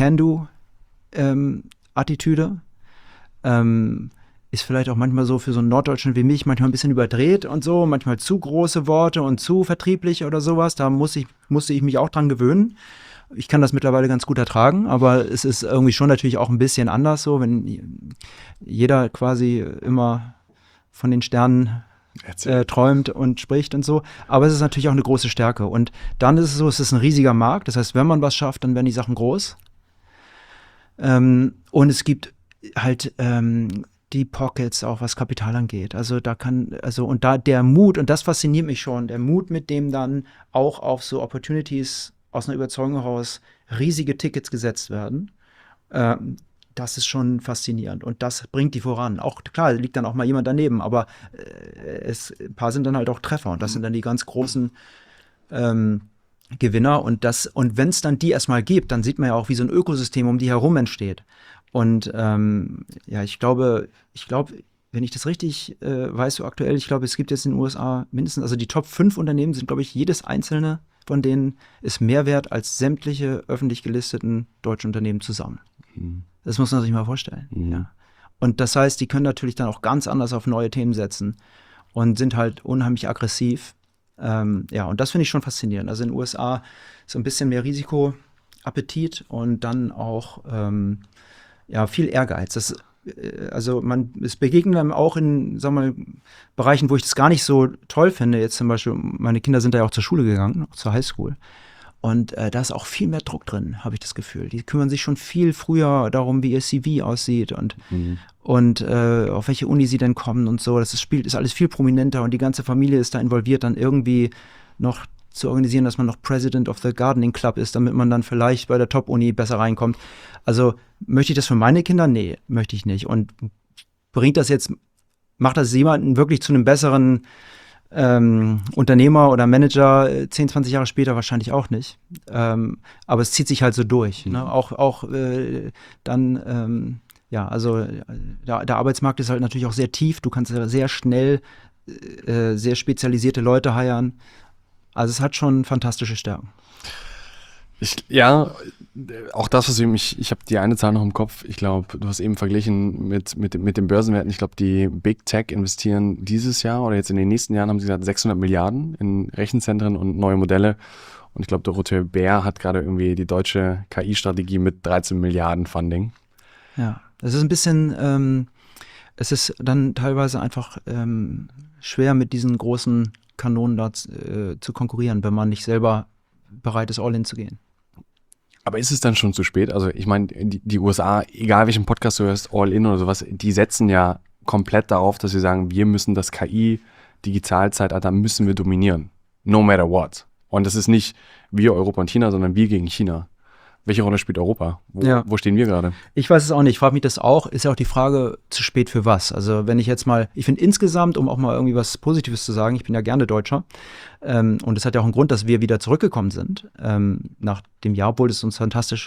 Can-Do-Attitüde. Ähm, ist vielleicht auch manchmal so für so einen Norddeutschen wie mich manchmal ein bisschen überdreht und so, manchmal zu große Worte und zu vertrieblich oder sowas. Da muss ich, musste ich mich auch dran gewöhnen. Ich kann das mittlerweile ganz gut ertragen, aber es ist irgendwie schon natürlich auch ein bisschen anders so, wenn jeder quasi immer von den Sternen Äh, träumt und spricht und so. Aber es ist natürlich auch eine große Stärke. Und dann ist es so, es ist ein riesiger Markt. Das heißt, wenn man was schafft, dann werden die Sachen groß. Ähm, und es gibt halt ähm, die Pockets, auch was Kapital angeht. Also da kann, also und da der Mut, und das fasziniert mich schon, der Mut, mit dem dann auch auf so Opportunities aus einer Überzeugung heraus riesige Tickets gesetzt werden. Ähm, Das ist schon faszinierend und das bringt die voran. Auch klar, liegt dann auch mal jemand daneben, aber äh, es, ein paar sind dann halt auch Treffer und das sind dann die ganz großen ähm, Gewinner. Und, das, und wenn es dann die erstmal gibt, dann sieht man ja auch, wie so ein Ökosystem um die herum entsteht. Und ähm, ja, ich glaube, ich glaube, wenn ich das richtig äh, weiß, so aktuell, ich glaube, es gibt jetzt in den U S A mindestens, also die Top fünf Unternehmen sind, glaube ich, jedes einzelne von denen ist mehr wert als sämtliche öffentlich gelisteten deutschen Unternehmen zusammen. Mhm. Das muss man sich mal vorstellen. Mhm. Ja. Und das heißt, die können natürlich dann auch ganz anders auf neue Themen setzen und sind halt unheimlich aggressiv. Ähm, ja, und das finde ich schon faszinierend. Also in den U S A so ein bisschen mehr Risikoappetit und dann auch ähm, ja, viel Ehrgeiz. Das, äh, also man, es begegnet einem auch in, sagen wir mal, Bereichen, wo ich das gar nicht so toll finde. Jetzt zum Beispiel, meine Kinder sind da ja auch zur Schule gegangen, auch zur Highschool. Und äh, da ist auch viel mehr Druck drin, habe ich das Gefühl. Die kümmern sich schon viel früher darum, wie ihr C V aussieht und, mhm. und äh, auf welche Uni sie denn kommen und so. Das ist, spielt, ist alles viel prominenter und die ganze Familie ist da involviert, dann irgendwie noch zu organisieren, dass man noch President of the Gardening Club ist, damit man dann vielleicht bei der Top-Uni besser reinkommt. Also möchte ich das für meine Kinder? Nee, möchte ich nicht. Und bringt das jetzt, macht das jemanden wirklich zu einem besseren Ähm, Unternehmer oder Manager zehn, zwanzig Jahre später wahrscheinlich auch nicht. Ähm, aber es zieht sich halt so durch. Mhm. Ne? Auch, auch äh, dann, ähm, ja, also der, der Arbeitsmarkt ist halt natürlich auch sehr tief. Du kannst sehr schnell äh, sehr spezialisierte Leute heiern. Also es hat schon fantastische Stärken. Ich, ja, auch das, was ich mich, ich habe die eine Zahl noch im Kopf, ich glaube, du hast eben verglichen mit, mit, mit den Börsenwerten, ich glaube, die Big Tech investieren dieses Jahr oder jetzt in den nächsten Jahren, haben sie gesagt, sechshundert Milliarden in Rechenzentren und neue Modelle. Und ich glaube, Dorothee Bär hat gerade irgendwie die deutsche K I-Strategie mit dreizehn Milliarden Funding. Ja, das ist ein bisschen, ähm, es ist dann teilweise einfach ähm, schwer, mit diesen großen Kanonen da äh, zu konkurrieren, wenn man nicht selber bereit ist, all in zu gehen. Aber ist es dann schon zu spät? Also ich meine, die, die U S A, egal welchen Podcast du hörst, all in oder sowas, die setzen ja komplett darauf, dass sie sagen, wir müssen das K I-Digitalzeitalter müssen wir dominieren. No matter what. Und das ist nicht wir, Europa und China, sondern wir gegen China. Welche Rolle spielt Europa? Wo, ja. wo stehen wir gerade? Ich weiß es auch nicht. Ich frage mich das auch. Ist ja auch die Frage, zu spät für was? Also wenn ich jetzt mal, ich finde insgesamt, um auch mal irgendwie was Positives zu sagen, ich bin ja gerne Deutscher. Ähm, und es hat ja auch einen Grund, dass wir wieder zurückgekommen sind. Ähm, nach dem Jahr, obwohl es uns fantastisch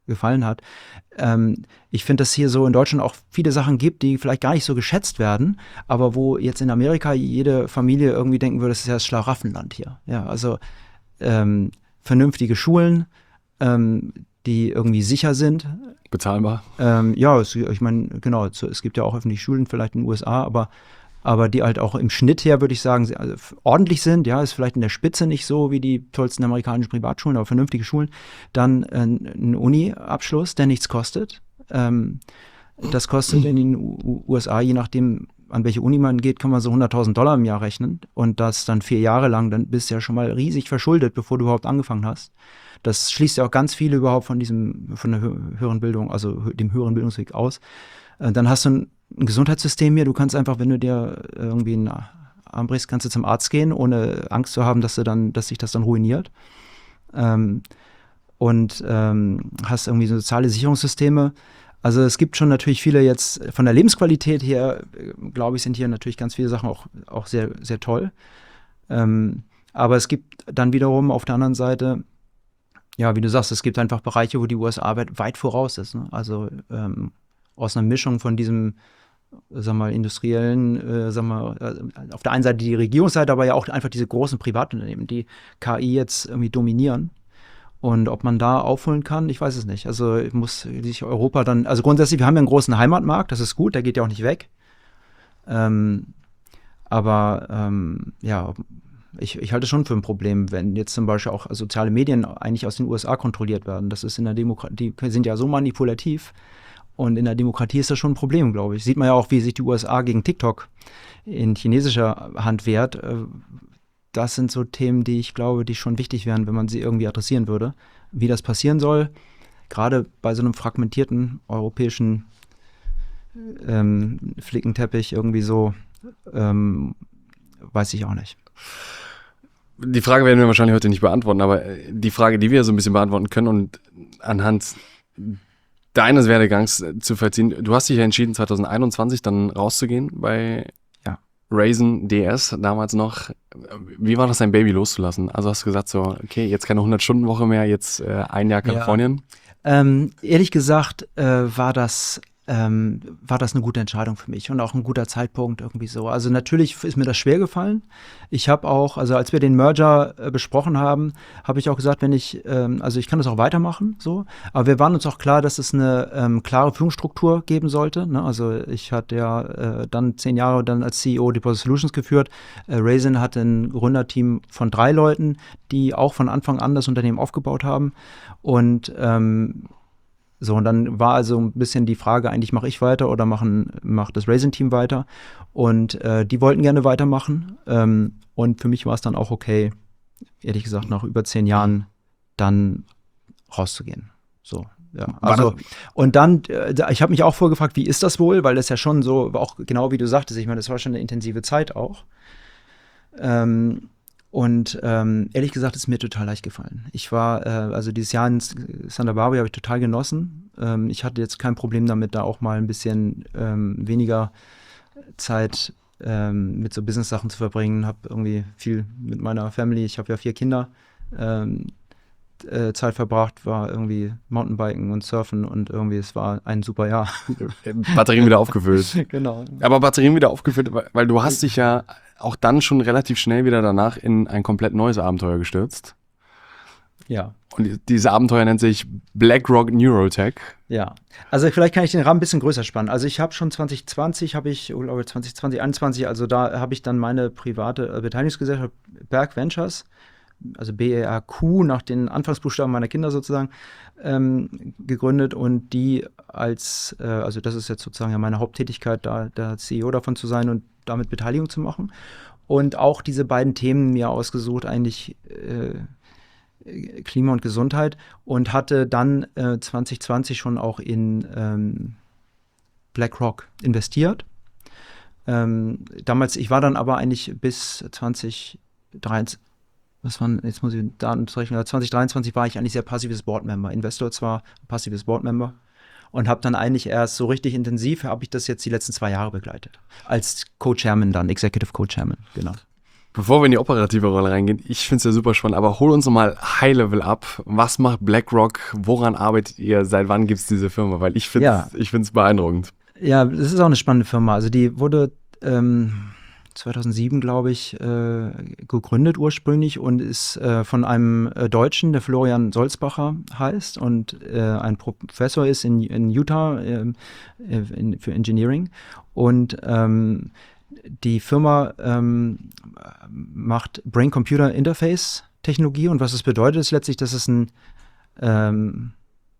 gefallen hat. Ähm, ich finde, dass hier so in Deutschland auch viele Sachen gibt, die vielleicht gar nicht so geschätzt werden, aber wo jetzt in Amerika jede Familie irgendwie denken würde, das ist ja das Schlaraffenland hier. Ja, also ähm, vernünftige Schulen, ähm, die irgendwie sicher sind. Bezahlbar. Ähm, ja, es, ich meine, genau, es gibt ja auch öffentliche Schulen vielleicht in den U S A, aber aber die halt auch im Schnitt her, würde ich sagen, also ordentlich sind. Ja, ist vielleicht in der Spitze nicht so wie die tollsten amerikanischen Privatschulen, aber vernünftige Schulen. Dann äh, ein Uni-Abschluss, der nichts kostet. Ähm, das kostet in den U- USA, je nachdem, an welche Uni man geht, kann man so hunderttausend Dollar im Jahr rechnen. Und das dann vier Jahre lang, dann bist du ja schon mal riesig verschuldet, bevor du überhaupt angefangen hast. Das schließt ja auch ganz viele überhaupt von diesem, von der höheren Bildung, also dem höheren Bildungsweg aus. Äh, dann hast du ein ein Gesundheitssystem hier, du kannst einfach, wenn du dir irgendwie einen Arm brichst, kannst du zum Arzt gehen, ohne Angst zu haben, dass du dann, dass sich das dann ruiniert. Ähm, und ähm, hast irgendwie so soziale Sicherungssysteme. Also es gibt schon natürlich viele jetzt, von der Lebensqualität her, glaube ich, sind hier natürlich ganz viele Sachen auch, auch sehr, sehr toll. Ähm, aber es gibt dann wiederum auf der anderen Seite, ja, wie du sagst, es gibt einfach Bereiche, wo die U S A weit, weit voraus ist. Ne? Also ähm, aus einer Mischung von diesem sag mal, industriellen, äh, sag mal, äh, auf der einen Seite die Regierungsseite, aber ja auch einfach diese großen Privatunternehmen, die K I jetzt irgendwie dominieren. Und ob man da aufholen kann, ich weiß es nicht. Also muss sich Europa dann, also grundsätzlich, wir haben ja einen großen Heimatmarkt, das ist gut, der geht ja auch nicht weg. Ähm, aber ähm, ja, ich, ich halte es schon für ein Problem, wenn jetzt zum Beispiel auch soziale Medien eigentlich aus den U S A kontrolliert werden. Das ist in der Demokratie, die sind ja so manipulativ. Und in der Demokratie ist das schon ein Problem, glaube ich. Sieht man ja auch, wie sich die U S A gegen TikTok in chinesischer Hand wehrt. Das sind so Themen, die ich glaube, die schon wichtig wären, wenn man sie irgendwie adressieren würde. Wie das passieren soll, gerade bei so einem fragmentierten europäischen ähm, Flickenteppich irgendwie so, ähm, weiß ich auch nicht. Die Frage werden wir wahrscheinlich heute nicht beantworten, aber die Frage, die wir so ein bisschen beantworten können und anhand deines Werdegangs zu verziehen. Du hast dich ja entschieden, zwanzig einundzwanzig dann rauszugehen bei ja, Raisin D S, damals noch. Wie war das, dein Baby loszulassen? Also hast du gesagt so, okay, jetzt keine hundert-Stunden-Woche mehr, jetzt äh, ein Jahr Kalifornien? Ja. Ähm, ehrlich gesagt äh, war das ähm, war das eine gute Entscheidung für mich und auch ein guter Zeitpunkt irgendwie so. Also natürlich ist mir das schwer gefallen. Ich habe auch, also als wir den Merger äh, besprochen haben, habe ich auch gesagt, wenn ich, ähm, also ich kann das auch weitermachen, so. Aber wir waren uns auch klar, dass es eine ähm, klare Führungsstruktur geben sollte. Ne? Also ich hatte ja äh, dann zehn Jahre dann als C E O Deposit Solutions geführt. Äh, Raisin hatte ein Gründerteam von drei Leuten, die auch von Anfang an das Unternehmen aufgebaut haben. Und ähm, So, und dann war also ein bisschen die Frage, eigentlich mache ich weiter oder machen, macht das Raisin-Team weiter? Und äh, die wollten gerne weitermachen. Ähm, und für mich war es dann auch okay, ehrlich gesagt, nach über zehn Jahren dann rauszugehen. So, ja. Also, und dann, äh, ich habe mich auch vorgefragt, wie ist das wohl? Weil das ja schon so, auch genau wie du sagtest, ich meine, das war schon eine intensive Zeit auch. Ähm, Und ähm, ehrlich gesagt ist mir total leicht gefallen. Ich war, äh, also dieses Jahr in Santa Barbara habe ich total genossen. Ähm, ich hatte jetzt kein Problem damit, da auch mal ein bisschen ähm, weniger Zeit ähm, mit so Business-Sachen zu verbringen. Habe irgendwie viel mit meiner Family, ich habe ja vier Kinder, ähm, äh, Zeit verbracht, war irgendwie Mountainbiken und Surfen und irgendwie, es war ein super Jahr. Batterien wieder aufgefüllt. Genau. Aber Batterien wieder aufgefüllt, weil, weil du hast dich ja auch dann schon relativ schnell wieder danach in ein komplett neues Abenteuer gestürzt. Ja. Und dieses Abenteuer nennt sich BlackRock Neurotech. Ja, also vielleicht kann ich den Rahmen ein bisschen größer spannen. Also ich habe schon zwanzig zwanzig, habe ich, oder zwanzig zwanzig, einundzwanzig, also da habe ich dann meine private äh, Beteiligungsgesellschaft Berg Ventures, also B E R Q, nach den Anfangsbuchstaben meiner Kinder sozusagen, ähm, gegründet und die als, äh, also das ist jetzt sozusagen ja meine Haupttätigkeit, da der C E O davon zu sein und damit Beteiligung zu machen. Und auch diese beiden Themen mir ausgesucht, eigentlich äh, Klima und Gesundheit, und hatte dann äh, zwanzig zwanzig schon auch in ähm, BlackRock investiert. Ähm, damals, ich war dann aber eigentlich bis zwanzig dreiundzwanzig, was waren, jetzt muss ich Daten rechnen, zwanzig dreiundzwanzig war ich eigentlich sehr passives Boardmember, Investor zwar, passives Boardmember, und habe dann eigentlich erst so richtig intensiv, habe ich das jetzt die letzten zwei Jahre begleitet. Als Co-Chairman dann, Executive Co-Chairman, genau. Bevor wir in die operative Rolle reingehen, ich finde es ja super spannend, aber hol uns noch mal High-Level ab. Was macht BlackRock? Woran arbeitet ihr? Seit wann gibt es diese Firma? Weil ich finde es ja. ich find's beeindruckend. Ja, das ist auch eine spannende Firma. Also die wurde ähm, zweitausendsieben, glaube ich, äh, gegründet ursprünglich und ist äh, von einem äh, Deutschen, der Florian Solzbacher heißt und äh, ein Professor ist in, in Utah äh, in, für Engineering. Und ähm, die Firma ähm, macht Brain-Computer-Interface-Technologie und was es bedeutet, ist letztlich, dass es ein, ähm,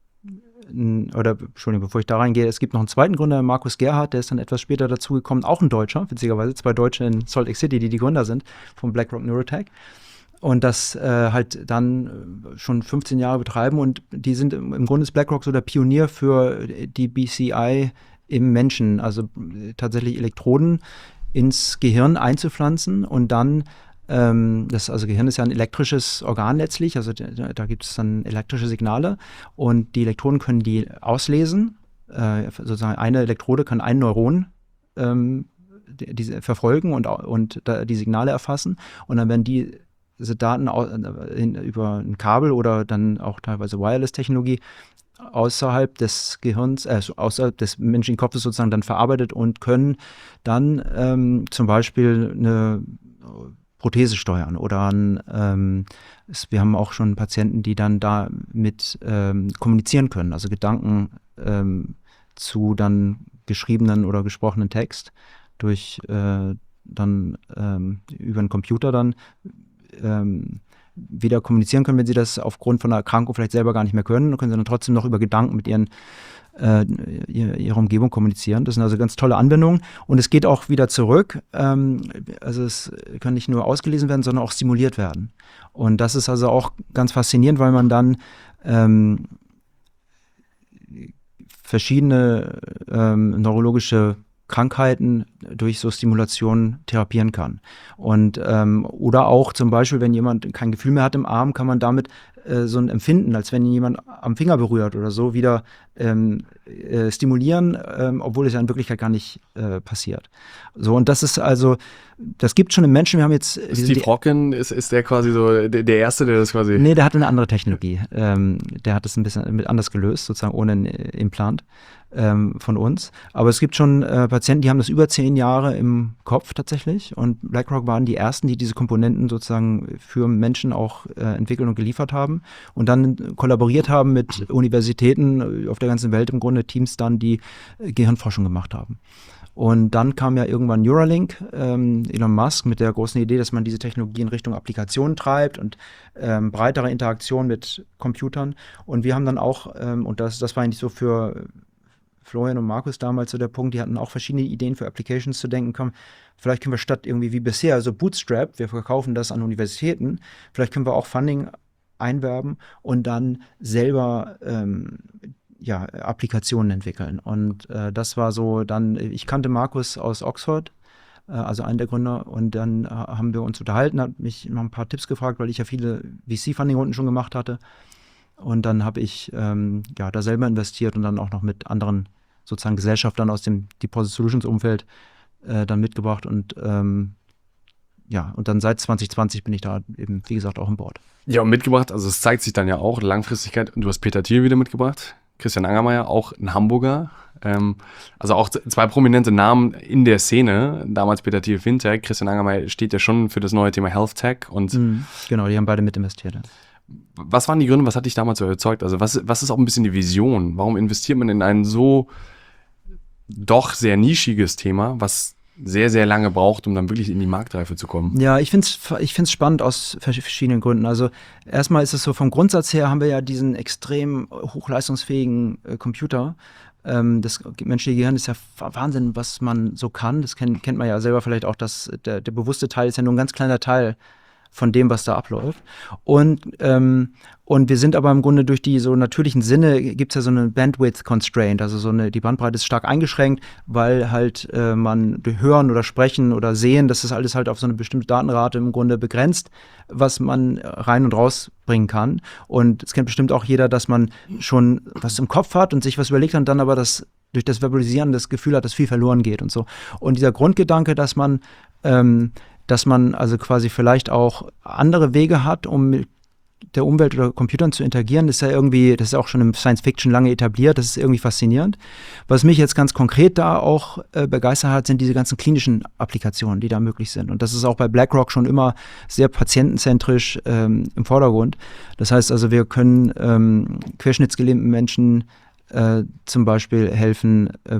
ein oder Entschuldigung, bevor ich da reingehe, es gibt noch einen zweiten Gründer, Markus Gerhardt, der ist dann etwas später dazugekommen, auch ein Deutscher, witzigerweise zwei Deutsche in Salt Lake City, die die Gründer sind von BlackRock Neurotech und das äh, halt dann schon fünfzehn Jahre betreiben und die sind im, im Grunde ist BlackRock so der Pionier für die B C I im Menschen, also tatsächlich Elektroden ins Gehirn einzupflanzen und dann, ähm, das also Gehirn ist ja ein elektrisches Organ letztlich, also da, da gibt es dann elektrische Signale und die Elektroden können die auslesen, äh, sozusagen eine Elektrode kann ein Neuron ähm, die, die verfolgen und, und da die Signale erfassen und dann werden die diese Daten in, über ein Kabel oder dann auch teilweise Wireless-Technologie außerhalb des Gehirns, äh, außerhalb des menschlichen Kopfes sozusagen dann verarbeitet und können dann ähm, zum Beispiel eine Prothese steuern oder ein, ähm, es, wir haben auch schon Patienten, die dann damit ähm, kommunizieren können, also Gedanken ähm, zu dann geschriebenen oder gesprochenen Text durch äh, dann ähm, über einen Computer dann ähm, wieder kommunizieren können, wenn sie das aufgrund von einer Erkrankung vielleicht selber gar nicht mehr können, dann können sie dann trotzdem noch über Gedanken mit ihren, äh, ihrer Umgebung kommunizieren. Das sind also ganz tolle Anwendungen und es geht auch wieder zurück. Ähm, also es kann nicht nur ausgelesen werden, sondern auch simuliert werden. Und das ist also auch ganz faszinierend, weil man dann ähm, verschiedene ähm, neurologische Krankheiten durch so Stimulationen therapieren kann. Und ähm, oder auch zum Beispiel, wenn jemand kein Gefühl mehr hat im Arm, kann man damit äh, so ein Empfinden, als wenn ihn jemand am Finger berührt oder so, wieder ähm, äh, stimulieren, ähm, obwohl es ja in Wirklichkeit gar nicht äh, passiert. So, und das ist also, das gibt schon im Menschen, wir haben jetzt... Steve Hawking, ist, ist der quasi so der, der Erste, der das quasi... Nee, der hatte eine andere Technologie. Ähm, der hat es ein bisschen anders gelöst, sozusagen ohne ein Implant ähm, von uns. Aber es gibt schon äh, Patienten, die haben das über zehn Jahre im Kopf tatsächlich und BlackRock waren die Ersten, die diese Komponenten sozusagen für Menschen auch äh, entwickelt und geliefert haben und dann kollaboriert haben mit Universitäten auf der ganzen Welt, im Grunde Teams dann, die äh, Gehirnforschung gemacht haben. Und dann kam ja irgendwann Neuralink, ähm, Elon Musk, mit der großen Idee, dass man diese Technologie in Richtung Applikationen treibt und ähm, breitere Interaktion mit Computern. Und wir haben dann auch, ähm, und das, das war eigentlich so für Florian und Markus damals so der Punkt, die hatten auch verschiedene Ideen für Applications zu denken, komm, vielleicht können wir statt irgendwie wie bisher, also Bootstrap, wir verkaufen das an Universitäten, vielleicht können wir auch Funding einwerben und dann selber ähm, ja, Applikationen entwickeln. Und äh, das war so dann, ich kannte Markus aus Oxford, äh, also einen der Gründer, und dann äh, haben wir uns unterhalten, hat mich noch ein paar Tipps gefragt, weil ich ja viele V C-Funding-Runden schon gemacht hatte. Und dann habe ich ähm, ja, da selber investiert und dann auch noch mit anderen sozusagen Gesellschaftern aus dem Deposit Solutions-Umfeld äh, dann mitgebracht. Und ähm, ja, und dann seit zwanzig zwanzig bin ich da eben, wie gesagt, auch im Board. Ja, und mitgebracht, also es zeigt sich dann ja auch, Langfristigkeit. Du hast Peter Thiel wieder mitgebracht, Christian Angermayer, auch ein Hamburger. Ähm, also auch zwei prominente Namen in der Szene. Damals Peter Thiel Fintech, Christian Angermayer steht ja schon für das neue Thema Health Tech. Und mhm, genau, die haben beide mit investiert. Ja. Was waren die Gründe, was hat dich damals so überzeugt? Also was, was ist auch ein bisschen die Vision? Warum investiert man in ein so doch sehr nischiges Thema, was sehr, sehr lange braucht, um dann wirklich in die Marktreife zu kommen? Ja, ich finde es ich find's spannend aus verschiedenen Gründen. Also erstmal ist es so, vom Grundsatz her haben wir ja diesen extrem hochleistungsfähigen äh, Computer. Ähm, das menschliche Gehirn ist ja Wahnsinn, was man so kann. Das kennt, kennt man ja selber vielleicht auch, dass der, der bewusste Teil ist ja nur ein ganz kleiner Teil von dem, was da abläuft. Und, ähm, und wir sind aber im Grunde durch die so natürlichen Sinne, gibt es ja so eine Bandwidth-Constraint, also so eine, die Bandbreite ist stark eingeschränkt, weil halt äh, man hören oder sprechen oder sehen, das ist alles halt auf so eine bestimmte Datenrate im Grunde begrenzt, was man rein und raus bringen kann. Und es kennt bestimmt auch jeder, dass man schon was im Kopf hat und sich was überlegt hat und dann aber das durch das Verbalisieren das Gefühl hat, dass viel verloren geht und so. Und dieser Grundgedanke, dass man ähm, dass man also quasi vielleicht auch andere Wege hat, um mit der Umwelt oder Computern zu interagieren, ist ja irgendwie, das ist ja auch schon im Science Fiction lange etabliert, das ist irgendwie faszinierend. Was mich jetzt ganz konkret da auch äh, begeistert hat, sind diese ganzen klinischen Applikationen, die da möglich sind. Und das ist auch bei BlackRock schon immer sehr patientenzentrisch ähm, im Vordergrund. Das heißt also, wir können ähm, querschnittsgelähmten Menschen äh, zum Beispiel helfen, äh,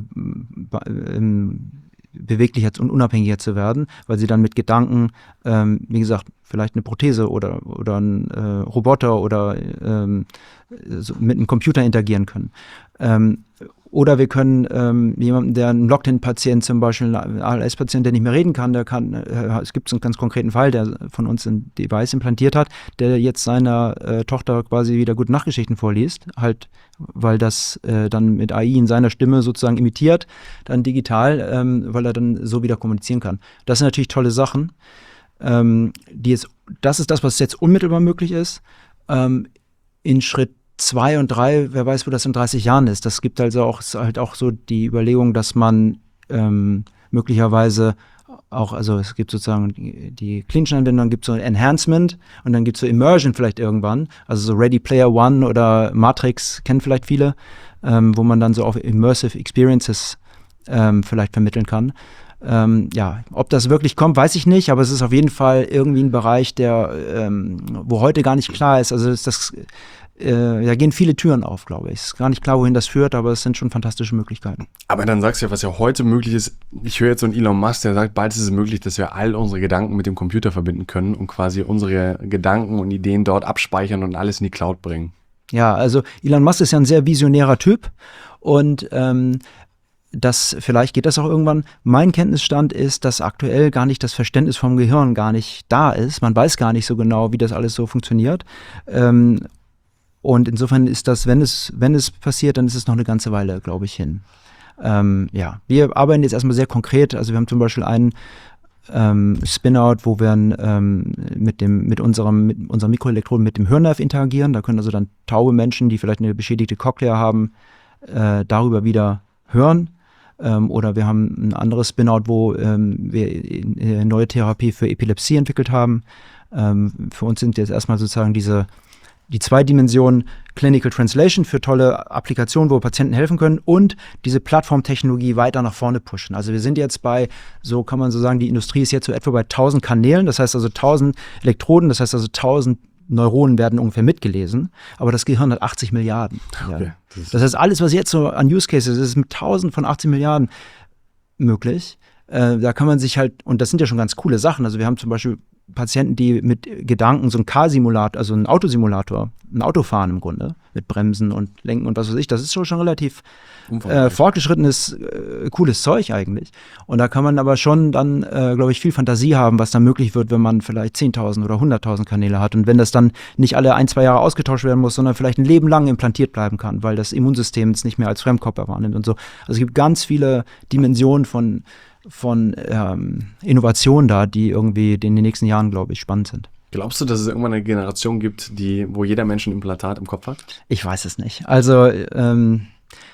ähm, beweglicher und unabhängiger zu werden, weil sie dann mit Gedanken, ähm, wie gesagt, vielleicht eine Prothese oder, oder ein äh, Roboter oder ähm, so mit einem Computer interagieren können. Ähm, oder wir können ähm, jemanden, der ein Locked-in-Patient zum Beispiel, ein A L S-Patient, der nicht mehr reden kann, der kann, äh, es gibt so einen ganz konkreten Fall, der von uns ein Device implantiert hat, der jetzt seiner äh, Tochter quasi wieder gute Nachtgeschichten vorliest, halt, weil das äh, dann mit A I in seiner Stimme sozusagen imitiert, dann digital, ähm, weil er dann so wieder kommunizieren kann. Das sind natürlich tolle Sachen. Ähm, die jetzt, das ist das, was jetzt unmittelbar möglich ist. Ähm, in Schritt zwei und drei, wer weiß, wo das in dreißig Jahren ist. Das gibt also auch, halt auch so die Überlegung, dass man ähm, möglicherweise auch, also es gibt sozusagen die, die klinischen Anwendungen, gibt so Enhancement und dann gibt es so Immersion vielleicht irgendwann, also so Ready Player One oder Matrix kennen vielleicht viele, ähm, wo man dann so auf Immersive Experiences ähm, vielleicht vermitteln kann. Ähm, ja, ob das wirklich kommt, weiß ich nicht, aber es ist auf jeden Fall irgendwie ein Bereich, der, ähm, wo heute gar nicht klar ist. Also ist das, äh, da gehen viele Türen auf, glaube ich. Es ist gar nicht klar, wohin das führt, aber es sind schon fantastische Möglichkeiten. Aber dann sagst du ja, was ja heute möglich ist, ich höre jetzt so einen Elon Musk, der sagt, bald ist es möglich, dass wir all unsere Gedanken mit dem Computer verbinden können und quasi unsere Gedanken und Ideen dort abspeichern und alles in die Cloud bringen. Ja, also Elon Musk ist ja ein sehr visionärer Typ und ähm, das, vielleicht geht das auch irgendwann. Mein Kenntnisstand ist, dass aktuell gar nicht das Verständnis vom Gehirn gar nicht da ist. Man weiß gar nicht so genau, wie das alles so funktioniert. Ähm, und insofern ist das, wenn es, wenn es passiert, dann ist es noch eine ganze Weile, glaube ich, hin. Ähm, ja, wir arbeiten jetzt erstmal sehr konkret. Also wir haben zum Beispiel einen ähm, Spin-out, wo wir ähm, mit dem, mit unserem, mit unserem Mikroelektroden mit dem Hörnerv interagieren. Da können also dann taube Menschen, die vielleicht eine beschädigte Cochlea haben, äh, darüber wieder hören. Ähm, oder wir haben ein anderes Spin-out, wo ähm, wir eine neue Therapie für Epilepsie entwickelt haben. Ähm, für uns sind jetzt erstmal sozusagen diese die zwei Dimensionen Clinical Translation für tolle Applikationen, wo Patienten helfen können und diese Plattformtechnologie weiter nach vorne pushen. Also wir sind jetzt bei, so kann man so sagen, die Industrie ist jetzt so etwa bei tausend Kanälen, das heißt also tausend Elektroden, das heißt also tausend Neuronen werden ungefähr mitgelesen, aber das Gehirn hat achtzig Milliarden. Okay, das, das heißt, alles, was jetzt so an Use Cases ist, ist mit tausend von achtzig Milliarden möglich. Äh, da kann man sich halt, und das sind ja schon ganz coole Sachen, also wir haben zum Beispiel Patienten, die mit Gedanken so ein Car-Simulator, also ein Autosimulator, ein Auto fahren im Grunde, mit Bremsen und Lenken und was weiß ich, das ist schon, schon relativ äh, fortgeschrittenes, äh, cooles Zeug eigentlich. Und da kann man aber schon dann, äh, glaube ich, viel Fantasie haben, was dann möglich wird, wenn man vielleicht zehntausend oder hunderttausend Kanäle hat. Und wenn das dann nicht alle ein, zwei Jahre ausgetauscht werden muss, sondern vielleicht ein Leben lang implantiert bleiben kann, weil das Immunsystem es nicht mehr als Fremdkörper wahrnimmt und so. Also es gibt ganz viele Dimensionen von von ähm, Innovationen da, die irgendwie in den nächsten Jahren, glaube ich, spannend sind. Glaubst du, dass es irgendwann eine Generation gibt, die, wo jeder Mensch ein Implantat im Kopf hat? Ich weiß es nicht. Also, ähm,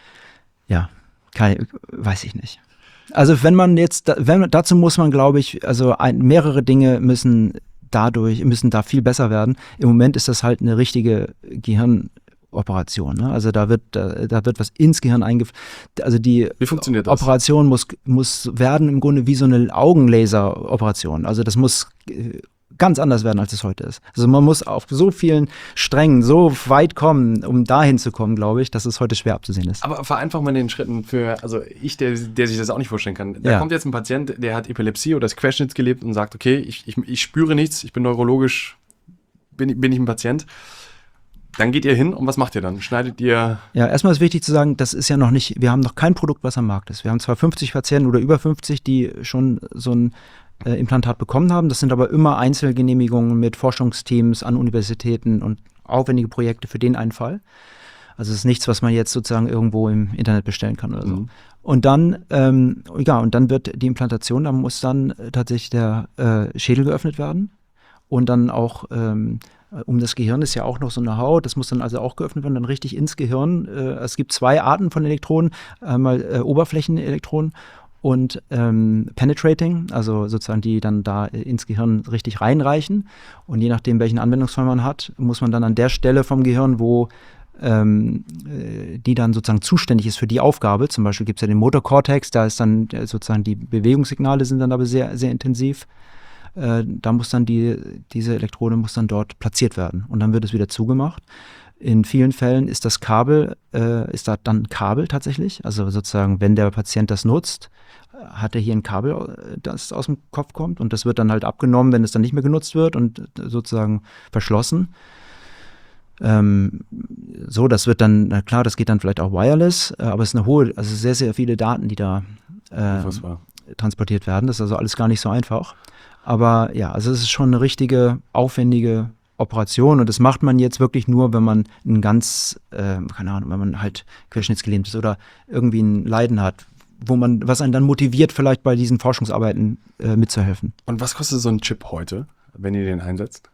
ja, kann, weiß ich nicht. Also, wenn man jetzt, wenn, dazu muss man, glaube ich, also ein, mehrere Dinge müssen dadurch, müssen da viel besser werden. Im Moment ist das halt eine richtige Gehirn- Operation. Ne? Also da wird, da, da wird was ins Gehirn eingeführt. Also die wie funktioniert das? Operation muss, muss werden im Grunde wie so eine Augenlaser-Operation. Also das muss ganz anders werden, als es heute ist. Also man muss auf so vielen Strängen so weit kommen, um dahin zu kommen, glaube ich, dass es heute schwer abzusehen ist. Aber vereinfach mal den Schritten für, also ich, der, der sich das auch nicht vorstellen kann. Da ja. kommt jetzt ein Patient, der hat Epilepsie oder ist querschnittsgelähmt und sagt, okay, ich, ich, ich spüre nichts, ich bin neurologisch, bin, bin ich ein Patient. Dann geht ihr hin und was macht ihr dann? Schneidet ihr? Ja, erstmal ist wichtig zu sagen, das ist ja noch nicht, wir haben noch kein Produkt, was am Markt ist. Wir haben zwar fünfzig Patienten oder über fünfzig, die schon so ein äh, Implantat bekommen haben. Das sind aber immer Einzelgenehmigungen mit Forschungsteams an Universitäten und aufwendige Projekte für den einen Fall. Also es ist nichts, was man jetzt sozusagen irgendwo im Internet bestellen kann oder so. Mhm. Und dann, ähm, ja, und dann wird die Implantation, da muss dann tatsächlich der äh, Schädel geöffnet werden und dann auch ähm, um das Gehirn ist ja auch noch so eine Haut, das muss dann also auch geöffnet werden, dann richtig ins Gehirn. Äh, es gibt zwei Arten von Elektronen, einmal äh, Oberflächenelektronen und ähm, penetrating, also sozusagen die dann da ins Gehirn richtig reinreichen. Und je nachdem, welchen Anwendungsfall man hat, muss man dann an der Stelle vom Gehirn, wo ähm, die dann sozusagen zuständig ist für die Aufgabe, zum Beispiel gibt es ja den Motorkortex, da ist dann sozusagen die Bewegungssignale sind dann aber sehr, sehr intensiv. Äh, da muss dann die, diese Elektrode muss dann dort platziert werden und dann wird es wieder zugemacht. In vielen Fällen ist das Kabel, äh, ist da dann Kabel tatsächlich, also sozusagen, wenn der Patient das nutzt, hat er hier ein Kabel, das aus dem Kopf kommt und das wird dann halt abgenommen, wenn es dann nicht mehr genutzt wird und sozusagen verschlossen. Ähm, so, das wird dann, na klar, das geht dann vielleicht auch wireless, äh, aber es ist eine hohe, also sehr, sehr viele Daten, die da äh, transportiert werden. Das ist also alles gar nicht so einfach. Aber ja, also es ist schon eine richtige, aufwendige Operation und das macht man jetzt wirklich nur, wenn man ein ganz, äh, keine Ahnung, wenn man halt querschnittsgelähmt ist oder irgendwie ein Leiden hat, wo man, was einen dann motiviert, vielleicht bei diesen Forschungsarbeiten äh, mitzuhelfen. Und was kostet so ein Chip heute, wenn ihr den einsetzt?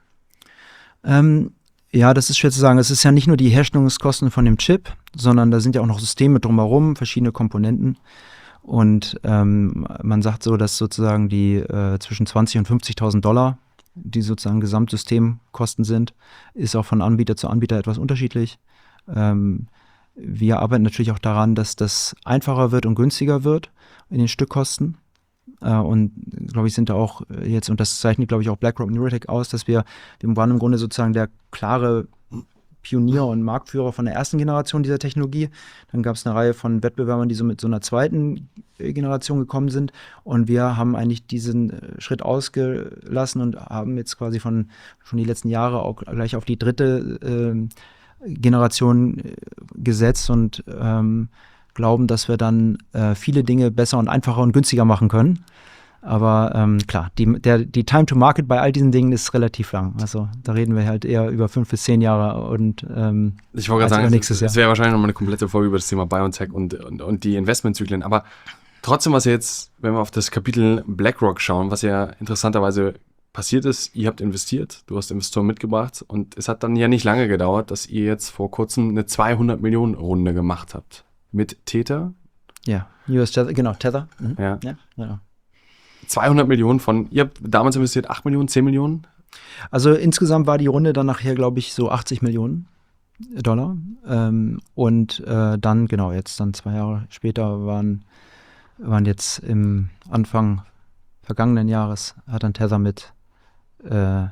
Ähm, ja, das ist schwer zu sagen. Es ist ja nicht nur die Herstellungskosten von dem Chip, sondern da sind ja auch noch Systeme drumherum, verschiedene Komponenten. Und ähm, man sagt so, dass sozusagen die äh, zwischen zwanzigtausend und fünfzigtausend Dollar, die sozusagen Gesamtsystemkosten sind, ist auch von Anbieter zu Anbieter etwas unterschiedlich. Ähm, wir arbeiten natürlich auch daran, dass das einfacher wird und günstiger wird in den Stückkosten. Äh, und glaube ich, sind da auch jetzt, und das zeichnet, glaube ich, auch BlackRock Neurotech aus, dass wir, wir waren im Grunde sozusagen der klare Pionier und Marktführer von der ersten Generation dieser Technologie. Dann gab es eine Reihe von Wettbewerbern, die so mit so einer zweiten Generation gekommen sind. Und wir haben eigentlich diesen Schritt ausgelassen und haben jetzt quasi von schon die letzten Jahre auch gleich auf die dritte äh, Generation gesetzt und ähm, glauben, dass wir dann äh, viele Dinge besser und einfacher und günstiger machen können. Aber ähm, klar, die, der, die Time to Market bei all diesen Dingen ist relativ lang. Also da reden wir halt eher über fünf bis zehn Jahre und ähm, ich wollte gerade sagen, nächstes Jahr. Es wäre wahrscheinlich nochmal eine komplette Folge über das Thema BioNTech und, und, und die Investmentzyklen. Aber trotzdem, was jetzt, wenn wir auf das Kapitel BlackRock schauen, was ja interessanterweise passiert ist, ihr habt investiert, du hast Investoren mitgebracht und es hat dann ja nicht lange gedauert, dass ihr jetzt vor kurzem eine zweihundert Millionen Runde gemacht habt. Mit Tether? Ja, U S Tether, genau, Tether. Mhm. Ja. Ja, ja. zweihundert Millionen von, ihr habt damals investiert acht Millionen, zehn Millionen? Also insgesamt war die Runde dann nachher, glaube ich, so achtzig Millionen Dollar. Ähm, und äh, dann, genau, jetzt dann zwei Jahre später waren, waren jetzt im Anfang vergangenen Jahres, hat dann Tether mit, äh,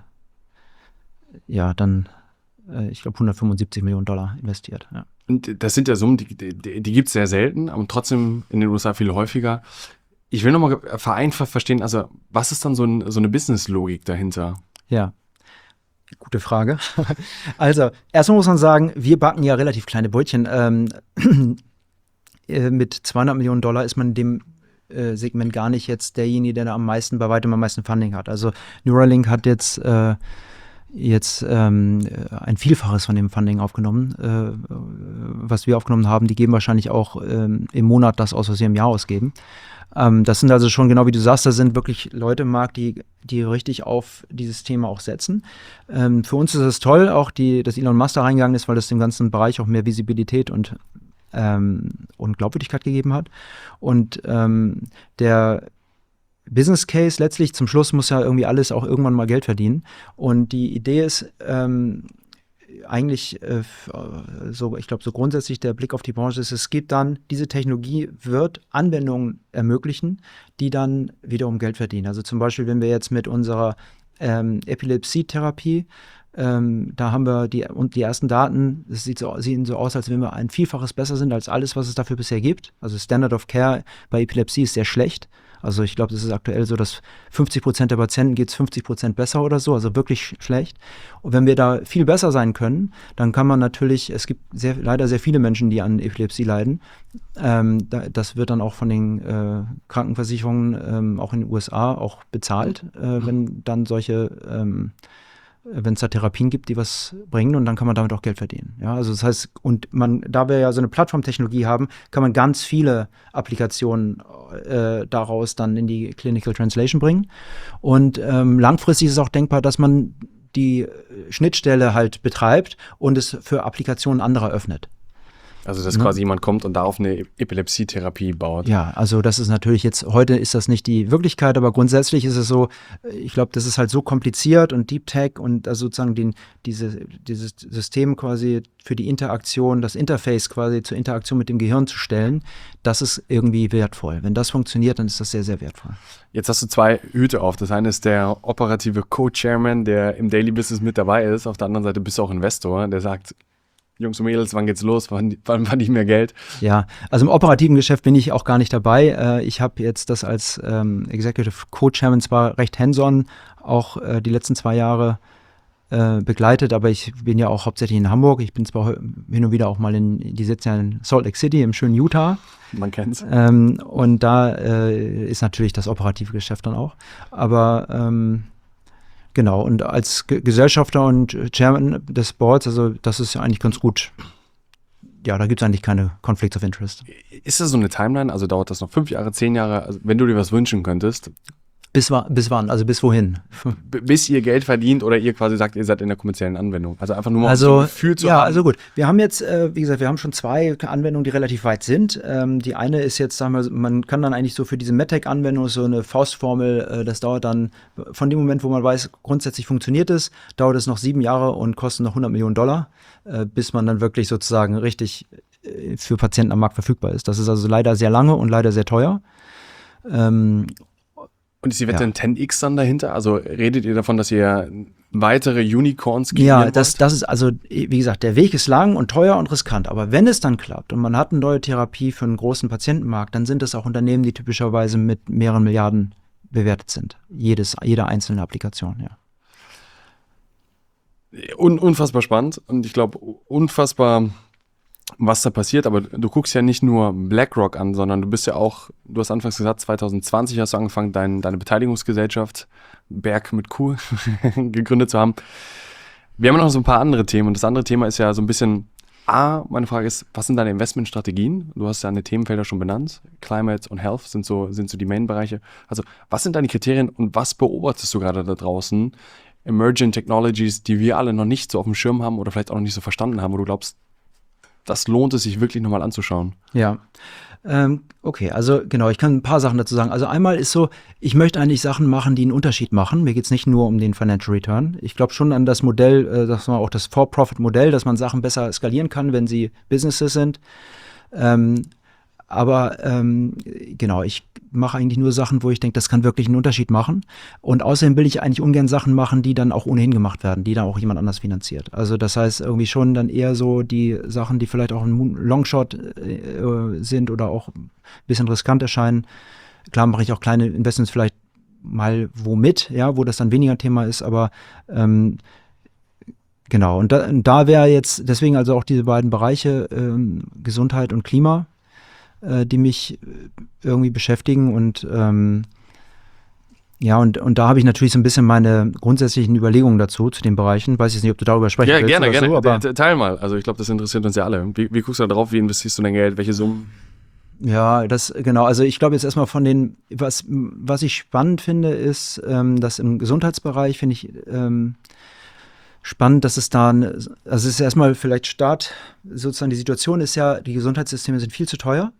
ja, dann, äh, ich glaube, hundertfünfundsiebzig Millionen Dollar investiert, ja. Und das sind ja Summen, die, die, die gibt es sehr selten, aber trotzdem in den U S A viel häufiger. Ich will nochmal vereinfacht verstehen, also was ist dann so, ein, so eine Business-Logik dahinter? Ja, gute Frage. Also, erstmal muss man sagen, wir backen ja relativ kleine Brötchen. Ähm, mit zweihundert Millionen Dollar ist man in dem äh, Segment gar nicht jetzt derjenige, der da am meisten, bei weitem am meisten Funding hat. Also Neuralink hat jetzt äh, jetzt ähm, ein Vielfaches von dem Funding aufgenommen, äh, was wir aufgenommen haben. Die geben wahrscheinlich auch ähm, im Monat das aus, was wir im Jahr ausgeben. Ähm, das sind also schon, genau wie du sagst, da sind wirklich Leute im Markt, die, die richtig auf dieses Thema auch setzen. Ähm, für uns ist es toll, auch die, dass Elon Musk da reingegangen ist, weil das dem ganzen Bereich auch mehr Visibilität und, ähm, und Glaubwürdigkeit gegeben hat. Und ähm, der Business Case letztlich zum Schluss muss ja irgendwie alles auch irgendwann mal Geld verdienen. Und die Idee ist ähm, eigentlich, äh, so, ich glaube, so grundsätzlich der Blick auf die Branche ist, es gibt dann, diese Technologie wird Anwendungen ermöglichen, die dann wiederum Geld verdienen. Also zum Beispiel, wenn wir jetzt mit unserer ähm, Epilepsie-Therapie, ähm, da haben wir die, und die ersten Daten, es sieht so, sehen so aus, als wenn wir ein Vielfaches besser sind als alles, was es dafür bisher gibt. Also Standard of Care bei Epilepsie ist sehr schlecht. Also ich glaube, das ist aktuell so, dass fünfzig Prozent der Patienten geht es fünfzig Prozent besser oder so, also wirklich sch- schlecht. Und wenn wir da viel besser sein können, dann kann man natürlich, es gibt sehr, leider sehr viele Menschen, die an Epilepsie leiden. Ähm, da, das wird dann auch von den äh, Krankenversicherungen ähm, auch in den U S A auch bezahlt, äh, wenn dann solche ähm, wenn es da Therapien gibt, die was bringen und dann kann man damit auch Geld verdienen. Ja, also das heißt, und man, da wir ja so eine Plattformtechnologie haben, kann man ganz viele Applikationen äh, daraus dann in die Clinical Translation bringen. Und ähm, langfristig ist es auch denkbar, dass man die Schnittstelle halt betreibt und es für Applikationen anderer öffnet. Also, dass Ne? quasi jemand kommt und darauf eine Epilepsietherapie baut. Ja, also das ist natürlich jetzt, heute ist das nicht die Wirklichkeit, aber grundsätzlich ist es so, ich glaube, das ist halt so kompliziert und Deep Tech und also sozusagen den, diese, dieses System quasi für die Interaktion, das Interface quasi zur Interaktion mit dem Gehirn zu stellen, das ist irgendwie wertvoll. Wenn das funktioniert, dann ist das sehr, sehr wertvoll. Jetzt hast du zwei Hüte auf. Das eine ist der operative Co-Chairman, der im Daily Business mit dabei ist. Auf der anderen Seite bist du auch Investor, der sagt, Jungs und Mädels, wann geht's los? Wann, wann wann nicht mehr Geld? Ja, also im operativen Geschäft bin ich auch gar nicht dabei. Äh, ich habe jetzt das als ähm, Executive Co-Chairman zwar recht hands-on auch äh, die letzten zwei Jahre äh, begleitet, aber ich bin ja auch hauptsächlich in Hamburg. Ich bin zwar hin und wieder auch mal in, die sitzen ja in Salt Lake City im schönen Utah. Man kennt's. Ähm, und da äh, ist natürlich das operative Geschäft dann auch. Aber ähm, genau, und als Ge- Gesellschafter und Chairman des Boards, also das ist ja eigentlich ganz gut. Ja, da gibt es eigentlich keine Conflicts of Interest. Ist das so eine Timeline? Also dauert das noch fünf Jahre, zehn Jahre? Also wenn du dir was wünschen könntest, Bis, wa- bis wann? Also bis wohin? b- bis ihr Geld verdient oder ihr quasi sagt, ihr seid in der kommerziellen Anwendung. Also einfach nur mal um so Also, ein Gefühl zu ja, haben. also gut. Wir haben jetzt, äh, wie gesagt, wir haben schon zwei Anwendungen, die relativ weit sind. Ähm, die eine ist jetzt, sagen wir, man kann dann eigentlich so für diese MedTech-Anwendung so eine Faustformel, äh, das dauert dann von dem Moment, wo man weiß, grundsätzlich funktioniert es, dauert es noch sieben Jahre und kostet noch hundert Millionen Dollar, äh, bis man dann wirklich sozusagen richtig äh, für Patienten am Markt verfügbar ist. Das ist also leider sehr lange und leider sehr teuer. Ähm, Und ist die Wette ja. ein zehn X dann dahinter? Also redet ihr davon, dass ihr weitere Unicorns kreieren Ja, das, wollt? das ist also, wie gesagt, der Weg ist lang und teuer und riskant. Aber wenn es dann klappt und man hat eine neue Therapie für einen großen Patientenmarkt, dann sind es auch Unternehmen, die typischerweise mit mehreren Milliarden bewertet sind. Jedes, jede einzelne Applikation, ja. Un unfassbar spannend und ich glaube, unfassbar, was da passiert. Aber du guckst ja nicht nur BlackRock an, sondern du bist ja auch, du hast anfangs gesagt, zwanzig zwanzig hast du angefangen, dein, deine Beteiligungsgesellschaft Berg mit Q gegründet zu haben. Wir haben noch so ein paar andere Themen und das andere Thema ist ja so ein bisschen, A, meine Frage ist, was sind deine Investmentstrategien? Du hast ja deine Themenfelder schon benannt. Climate und Health sind so, sind so die Main-Bereiche. Also was sind deine Kriterien und was beobachtest du gerade da draußen? Emerging Technologies, die wir alle noch nicht so auf dem Schirm haben oder vielleicht auch noch nicht so verstanden haben, wo du glaubst, das lohnt es sich wirklich nochmal anzuschauen. Ja, ähm, okay, also genau, ich kann ein paar Sachen dazu sagen. Also einmal ist so, ich möchte eigentlich Sachen machen, die einen Unterschied machen. Mir geht es nicht nur um den Financial Return. Ich glaube schon an das Modell, äh, das war auch das For-Profit-Modell, dass man Sachen besser skalieren kann, wenn sie Businesses sind. Ähm, aber ähm, genau, ich mache eigentlich nur Sachen, wo ich denke, das kann wirklich einen Unterschied machen. Und außerdem will ich eigentlich ungern Sachen machen, die dann auch ohnehin gemacht werden, die dann auch jemand anders finanziert. Also das heißt irgendwie schon dann eher so die Sachen, die vielleicht auch ein Longshot äh, sind oder auch ein bisschen riskant erscheinen. Klar mache ich auch kleine Investments vielleicht mal wo mit, ja, wo das dann weniger Thema ist, aber ähm, genau. Und da, da wäre jetzt deswegen also auch diese beiden Bereiche ähm, Gesundheit und Klima, die mich irgendwie beschäftigen und ähm, ja, und, und da habe ich natürlich so ein bisschen meine grundsätzlichen Überlegungen dazu, zu den Bereichen. Weiß ich nicht, ob du darüber sprechen Ja, willst gerne, oder gerne. so, aber Te- Teil mal. Also ich glaube, das interessiert uns ja alle. Wie, wie guckst du da drauf? Wie investierst du dein Geld? Welche Summen? ja, das, genau, also ich glaube jetzt erstmal von den, was, was ich spannend finde, ist, ähm, dass im Gesundheitsbereich finde ich ähm, spannend, dass es da, eine, also es ist erstmal vielleicht Start, sozusagen die Situation ist ja, die Gesundheitssysteme sind viel zu teuer.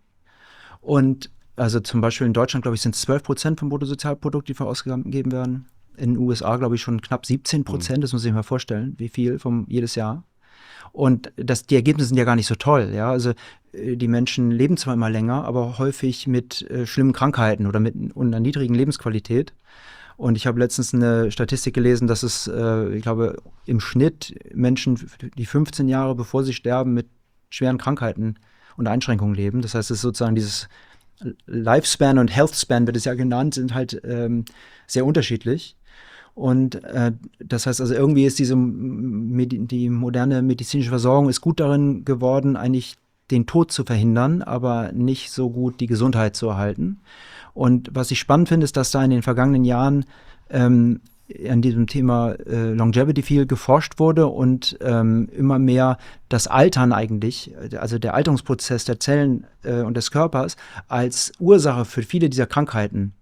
Und also zum Beispiel in Deutschland, glaube ich, sind es zwölf Prozent vom Bruttosozialprodukt, die für ausgegeben werden. In den U S A, glaube ich, schon knapp siebzehn Prozent. Mhm. Das muss ich mir mal vorstellen, wie viel vom jedes Jahr. Und das, die Ergebnisse sind ja gar nicht so toll. Ja? Also die Menschen leben zwar immer länger, aber häufig mit äh, schlimmen Krankheiten oder mit einer niedrigen Lebensqualität. Und ich habe letztens eine Statistik gelesen, dass es, äh, ich glaube, im Schnitt Menschen, die fünfzehn Jahre bevor sie sterben, mit schweren Krankheiten und Einschränkungen leben. Das heißt, es ist sozusagen dieses Lifespan und Healthspan, wird es ja genannt, sind halt ähm, sehr unterschiedlich. Und äh, das heißt also, irgendwie ist diese Medi- die moderne medizinische Versorgung ist gut darin geworden, eigentlich den Tod zu verhindern, aber nicht so gut die Gesundheit zu erhalten. Und was ich spannend finde, ist, dass da in den vergangenen Jahren ähm, an diesem Thema äh, Longevity viel geforscht wurde und ähm, immer mehr das Altern eigentlich, also der Alterungsprozess der Zellen äh, und des Körpers als Ursache für viele dieser Krankheiten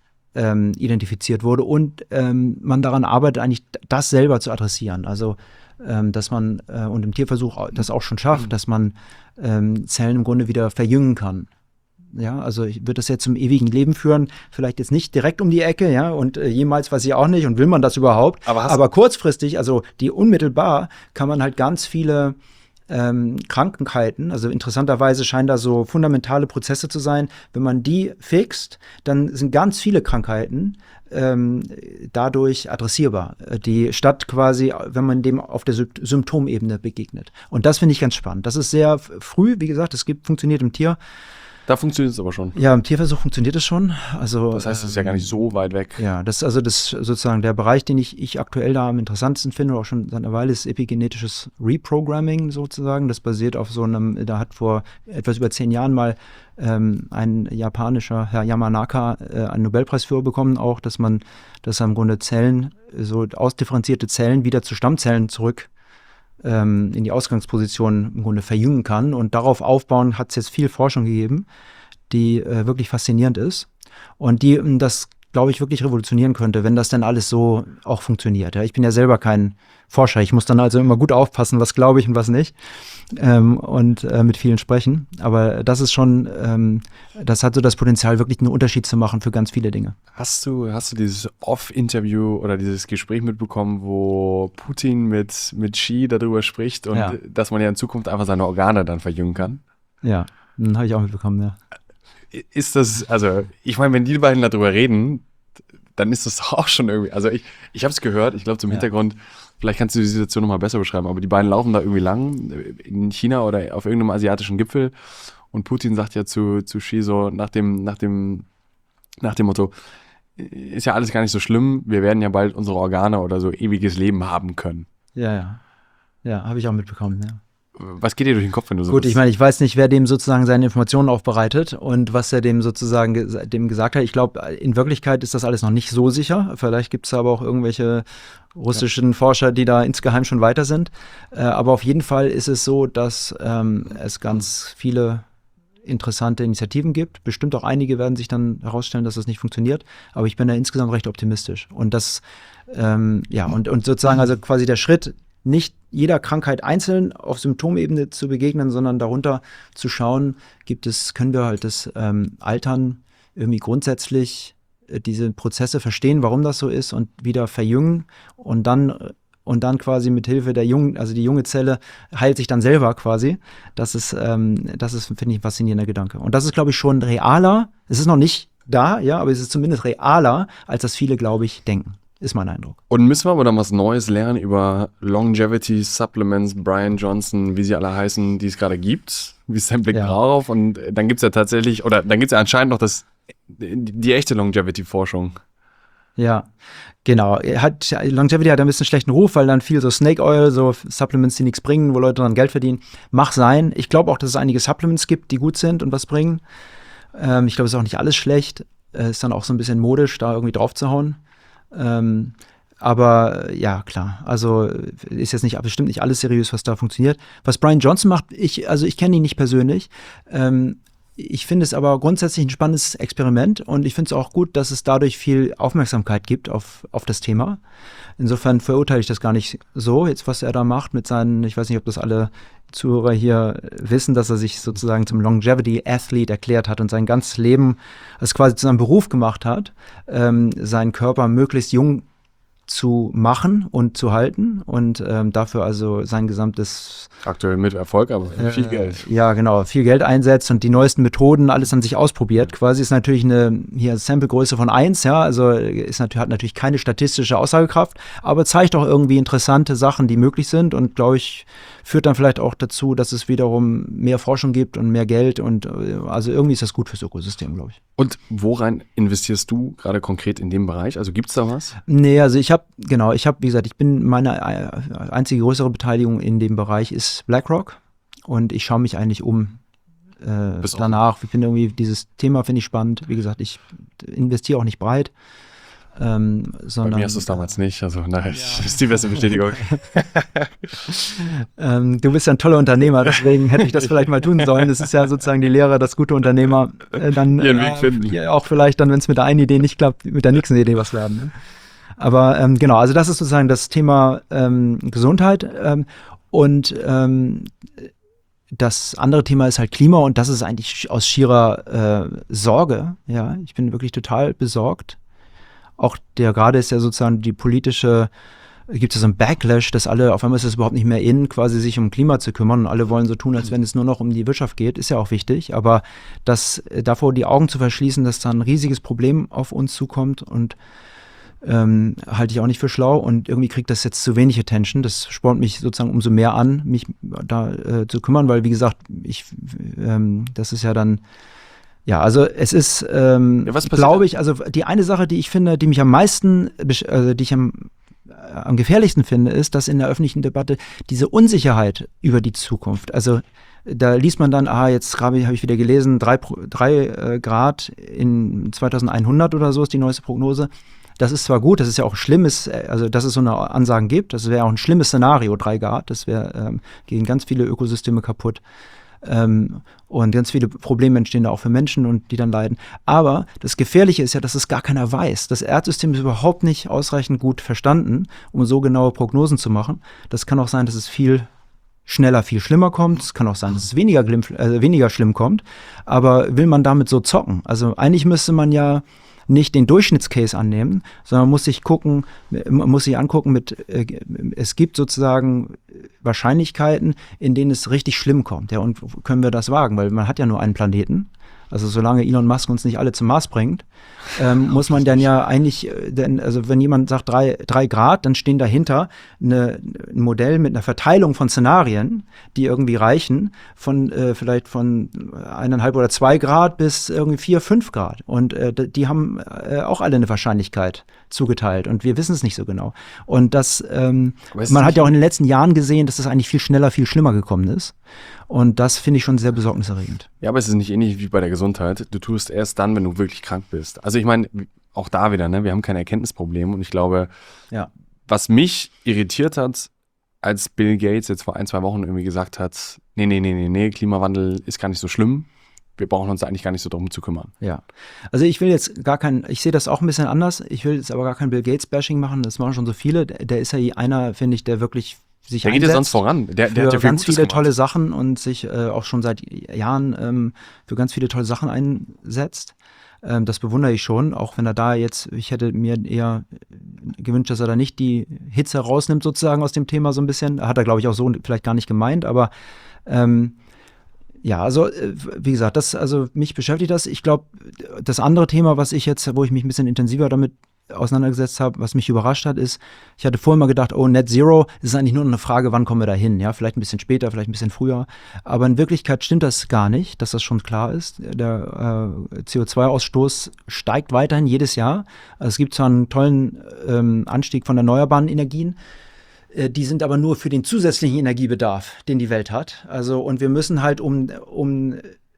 ähm, identifiziert wurde und ähm, man daran arbeitet, eigentlich das selber zu adressieren. Also ähm, dass man äh, und im Tierversuch das auch schon schafft, dass man ähm, Zellen im Grunde wieder verjüngen kann. Ja, also ich würde das jetzt zum ewigen Leben führen, vielleicht jetzt nicht direkt um die Ecke, ja, und äh, jemals weiß ich auch nicht und will man das überhaupt. Aber, Aber kurzfristig, also die unmittelbar, kann man halt ganz viele ähm, Krankheiten, also interessanterweise scheinen da so fundamentale Prozesse zu sein, wenn man die fixt, dann sind ganz viele Krankheiten ähm, dadurch adressierbar, die statt quasi, wenn man dem auf der Sy- Symptomebene begegnet. Und das finde ich ganz spannend. Das ist sehr früh, wie gesagt, es gibt, funktioniert im Tier. Da funktioniert es aber schon. Ja, im Tierversuch funktioniert es schon. Also, das heißt, es ist ja gar nicht so weit weg. Ja, das ist also das sozusagen der Bereich, den ich, ich aktuell da am interessantesten finde, auch schon seit einer Weile, ist epigenetisches Reprogramming sozusagen. Das basiert auf so einem, da hat vor etwas über zehn Jahren mal ähm, ein japanischer, Herr Yamanaka, äh, einen Nobelpreis für bekommen, auch, dass man, dass er im Grunde Zellen, so ausdifferenzierte Zellen wieder zu Stammzellen zurück in die Ausgangsposition im Grunde verjüngen kann. Und darauf aufbauen hat es jetzt viel Forschung gegeben, die äh, wirklich faszinierend ist und die m, das, glaube ich, wirklich revolutionieren könnte, wenn das dann alles so auch funktioniert. Ja, ich bin ja selber kein Forscher. Ich muss dann also immer gut aufpassen, was glaube ich und was nicht, ähm, und äh, mit vielen sprechen. Aber das ist schon, ähm, das hat so das Potenzial, wirklich einen Unterschied zu machen für ganz viele Dinge. Hast du, hast du dieses Off-Interview oder dieses Gespräch mitbekommen, wo Putin mit, mit Xi darüber spricht und Ja. dass man ja in Zukunft einfach seine Organe dann verjüngen kann? Ja, den habe ich auch mitbekommen, ja. Ist das, also ich meine, wenn die beiden darüber reden, dann ist das auch schon irgendwie, also ich, ich habe es gehört, ich glaube zum Ja. Hintergrund, vielleicht kannst du die Situation nochmal besser beschreiben, aber die beiden laufen da irgendwie lang in China oder auf irgendeinem asiatischen Gipfel und Putin sagt ja zu, zu Xi so nach dem, nach dem, nach dem Motto, ist ja alles gar nicht so schlimm, wir werden ja bald unsere Organe oder so ewiges Leben haben können. Ja, ja. Ja, habe ich auch mitbekommen, ja. Was geht dir durch den Kopf, wenn du so Gut, ich meine, ich weiß nicht, wer dem sozusagen seine Informationen aufbereitet und was er dem sozusagen ges- dem gesagt hat. Ich glaube, in Wirklichkeit ist das alles noch nicht so sicher. Vielleicht gibt es aber auch irgendwelche russischen Forscher, die da insgeheim schon weiter sind. Äh, aber auf jeden Fall ist es so, dass ähm, es ganz viele interessante Initiativen gibt. Bestimmt auch einige werden sich dann herausstellen, dass das nicht funktioniert. Aber ich bin da insgesamt recht optimistisch. Und das, ähm, ja, und, und sozusagen also quasi der Schritt, nicht jeder Krankheit einzeln auf Symptomebene zu begegnen, sondern darunter zu schauen, gibt es, können wir halt das ähm, Altern irgendwie grundsätzlich äh, diese Prozesse verstehen, warum das so ist und wieder verjüngen und dann und dann quasi mit Hilfe der jungen, also die junge Zelle heilt sich dann selber quasi. Das ist, ähm, das ist, finde ich, ein faszinierender Gedanke. Und das ist, glaube ich, schon realer. Es ist noch nicht da, ja, aber es ist zumindest realer, als das viele, glaube ich, denken. Ist mein Eindruck. Und müssen wir aber dann was Neues lernen über Longevity Supplements, Brian Johnson, wie sie alle heißen, die es gerade gibt? Wie ist dein Blick Ja. darauf? Und dann gibt es ja tatsächlich, oder dann gibt es ja anscheinend noch das, die, die echte Longevity-Forschung. Ja, genau. Er Hat, Longevity hat ein bisschen schlechten Ruf, weil dann viel so Snake Oil, so Supplements, die nichts bringen, wo Leute dann Geld verdienen. Mag sein. Ich glaube auch, dass es einige Supplements gibt, die gut sind und was bringen. Ähm, ich glaube, es ist auch nicht alles schlecht. Äh, ist dann auch so ein bisschen modisch, da irgendwie drauf zu hauen. Ähm, aber äh, ja, klar, also ist jetzt nicht bestimmt nicht alles seriös, was da funktioniert. Was Brian Johnson macht, ich, also ich kenne ihn nicht persönlich. Ähm, ich finde es aber grundsätzlich ein spannendes Experiment und ich finde es auch gut, dass es dadurch viel Aufmerksamkeit gibt auf, auf das Thema. Insofern verurteile ich das gar nicht so, jetzt was er da macht mit seinen, ich weiß nicht, ob das alle Zuhörer hier wissen, dass er sich sozusagen zum Longevity Athlete erklärt hat und sein ganzes Leben als quasi zu seinem Beruf gemacht hat, ähm, seinen Körper möglichst jung zu machen und zu halten und ähm, dafür also sein gesamtes Aktuell mit Erfolg, aber für viel äh, Geld. Ja, genau, viel Geld einsetzt und die neuesten Methoden, alles an sich ausprobiert. Quasi ist natürlich eine hier Samplegröße von eins, ja, also ist natürlich, hat natürlich keine statistische Aussagekraft, aber zeigt auch irgendwie interessante Sachen, die möglich sind und glaube ich, führt dann vielleicht auch dazu, dass es wiederum mehr Forschung gibt und mehr Geld und äh, also irgendwie ist das gut fürs Ökosystem, glaube ich. Und worein investierst du gerade konkret in dem Bereich? Also gibt es da was? Nee, also ich habe, genau, ich habe, wie gesagt, ich bin, meine äh, einzige größere Beteiligung in dem Bereich ist BlackRock und ich schaue mich eigentlich um äh, Bist danach. Ich finde irgendwie, dieses Thema finde ich spannend. Wie gesagt, ich investiere auch nicht breit. Ähm, sondern, Bei mir ist es damals nicht, also naja, das ist die beste Bestätigung. ähm, du bist ja ein toller Unternehmer, deswegen hätte ich das vielleicht mal tun sollen. Das ist ja sozusagen die Lehre, dass gute Unternehmer äh, dann Ihren äh, Weg finden. ja, auch vielleicht dann, wenn es mit der einen Idee nicht klappt, mit der nächsten Idee was werden. Ne? Aber ähm, genau, also das ist sozusagen das Thema ähm, Gesundheit. Ähm, und ähm, das andere Thema ist halt Klima und das ist eigentlich aus schierer äh, Sorge. Ja, ich bin wirklich total besorgt. Auch der gerade ist ja sozusagen die politische, gibt es so einen Backlash, dass alle, auf einmal ist es überhaupt nicht mehr in, quasi sich um Klima zu kümmern und alle wollen so tun, als wenn es nur noch um die Wirtschaft geht, ist ja auch wichtig, aber das äh, davor die Augen zu verschließen, dass da ein riesiges Problem auf uns zukommt und ähm, halte ich auch nicht für schlau und irgendwie kriegt das jetzt zu wenig Attention. Das spornt mich sozusagen umso mehr an, mich da äh, zu kümmern, weil wie gesagt, ich, ähm, das ist ja dann, ja, also es ist, ähm, Ja, was passiert glaube da? ich, also die eine Sache, die ich finde, die mich am meisten, besch- also die ich am, äh, am gefährlichsten finde, ist, dass in der öffentlichen Debatte diese Unsicherheit über die Zukunft, also da liest man dann, ah, jetzt habe ich, hab ich wieder gelesen, drei, Pro- drei äh, Grad in zweitausendeinhundert oder so ist die neueste Prognose. Das ist zwar gut, das ist ja auch ein schlimmes, äh, also dass es so eine Ansagen gibt, das wäre auch ein schlimmes Szenario, drei Grad, das wäre, ähm, gehen ganz viele Ökosysteme kaputt. Ähm, und ganz viele Probleme entstehen da auch für Menschen und die dann leiden. Aber das Gefährliche ist ja, dass es gar keiner weiß. Das Erdsystem ist überhaupt nicht ausreichend gut verstanden, um so genaue Prognosen zu machen. Das kann auch sein, dass es viel schneller, viel schlimmer kommt. Es kann auch sein, dass es weniger, glimm, äh, weniger schlimm kommt. Aber will man damit so zocken? Also eigentlich müsste man ja nicht den Durchschnittscase annehmen, sondern muss sich gucken, man muss sich angucken mit, äh, es gibt sozusagen Wahrscheinlichkeiten, in denen es richtig schlimm kommt. Ja, und können wir das wagen? Weil man hat ja nur einen Planeten. Also solange Elon Musk uns nicht alle zum Mars bringt, ähm, muss man dann ja eigentlich, äh, denn, also wenn jemand sagt drei, drei Grad, dann stehen dahinter eine, ein Modell mit einer Verteilung von Szenarien, die irgendwie reichen, von äh, vielleicht von eineinhalb oder zwei Grad bis irgendwie vier, fünf Grad. Und äh, die haben äh, auch alle eine Wahrscheinlichkeit zugeteilt und wir wissen es nicht so genau. Und das, ähm, Aber ist es man hat nicht- ja auch in den letzten Jahren gesehen, dass das eigentlich viel schneller, viel schlimmer gekommen ist. Und das finde ich schon sehr besorgniserregend. Ja, aber es ist nicht ähnlich wie bei der Gesundheit. Du tust erst dann, wenn du wirklich krank bist. Also ich meine, auch da wieder, ne, wir haben kein Erkenntnisproblem und ich glaube, Ja. was mich irritiert hat, als Bill Gates jetzt vor ein, zwei Wochen irgendwie gesagt hat, nee, nee, nee, nee, nee, Klimawandel ist gar nicht so schlimm. Wir brauchen uns eigentlich gar nicht so darum zu kümmern. Ja, also ich will jetzt gar kein, ich sehe das auch ein bisschen anders, ich will jetzt aber gar kein Bill Gates-Bashing machen, das machen schon so viele, der, der ist ja einer, finde ich, der wirklich sich Der geht ja einsetzt sonst voran. Der, der für hat ja viel ganz Gutes viele gemacht. tolle Sachen und sich äh, auch schon seit Jahren ähm, für ganz viele tolle Sachen einsetzt. Ähm, das bewundere ich schon, auch wenn er da jetzt, ich hätte mir eher gewünscht, dass er da nicht die Hitze rausnimmt sozusagen aus dem Thema so ein bisschen, hat er glaube ich auch so vielleicht gar nicht gemeint, aber ähm, ja, also äh, wie gesagt, das, also mich beschäftigt das. Ich glaube, das andere Thema, was ich jetzt, wo ich mich ein bisschen intensiver damit auseinandergesetzt habe, was mich überrascht hat, ist, ich hatte vorher mal gedacht, oh, Net Zero, das ist eigentlich nur eine Frage, wann kommen wir da hin? Ja, vielleicht ein bisschen später, vielleicht ein bisschen früher. Aber in Wirklichkeit stimmt das gar nicht, dass das schon klar ist. Der äh, C O zwei Ausstoß steigt weiterhin jedes Jahr. Also es gibt zwar einen tollen ähm, Anstieg von erneuerbaren Energien, die sind aber nur für den zusätzlichen Energiebedarf, den die Welt hat. Also, und wir müssen halt, um, um,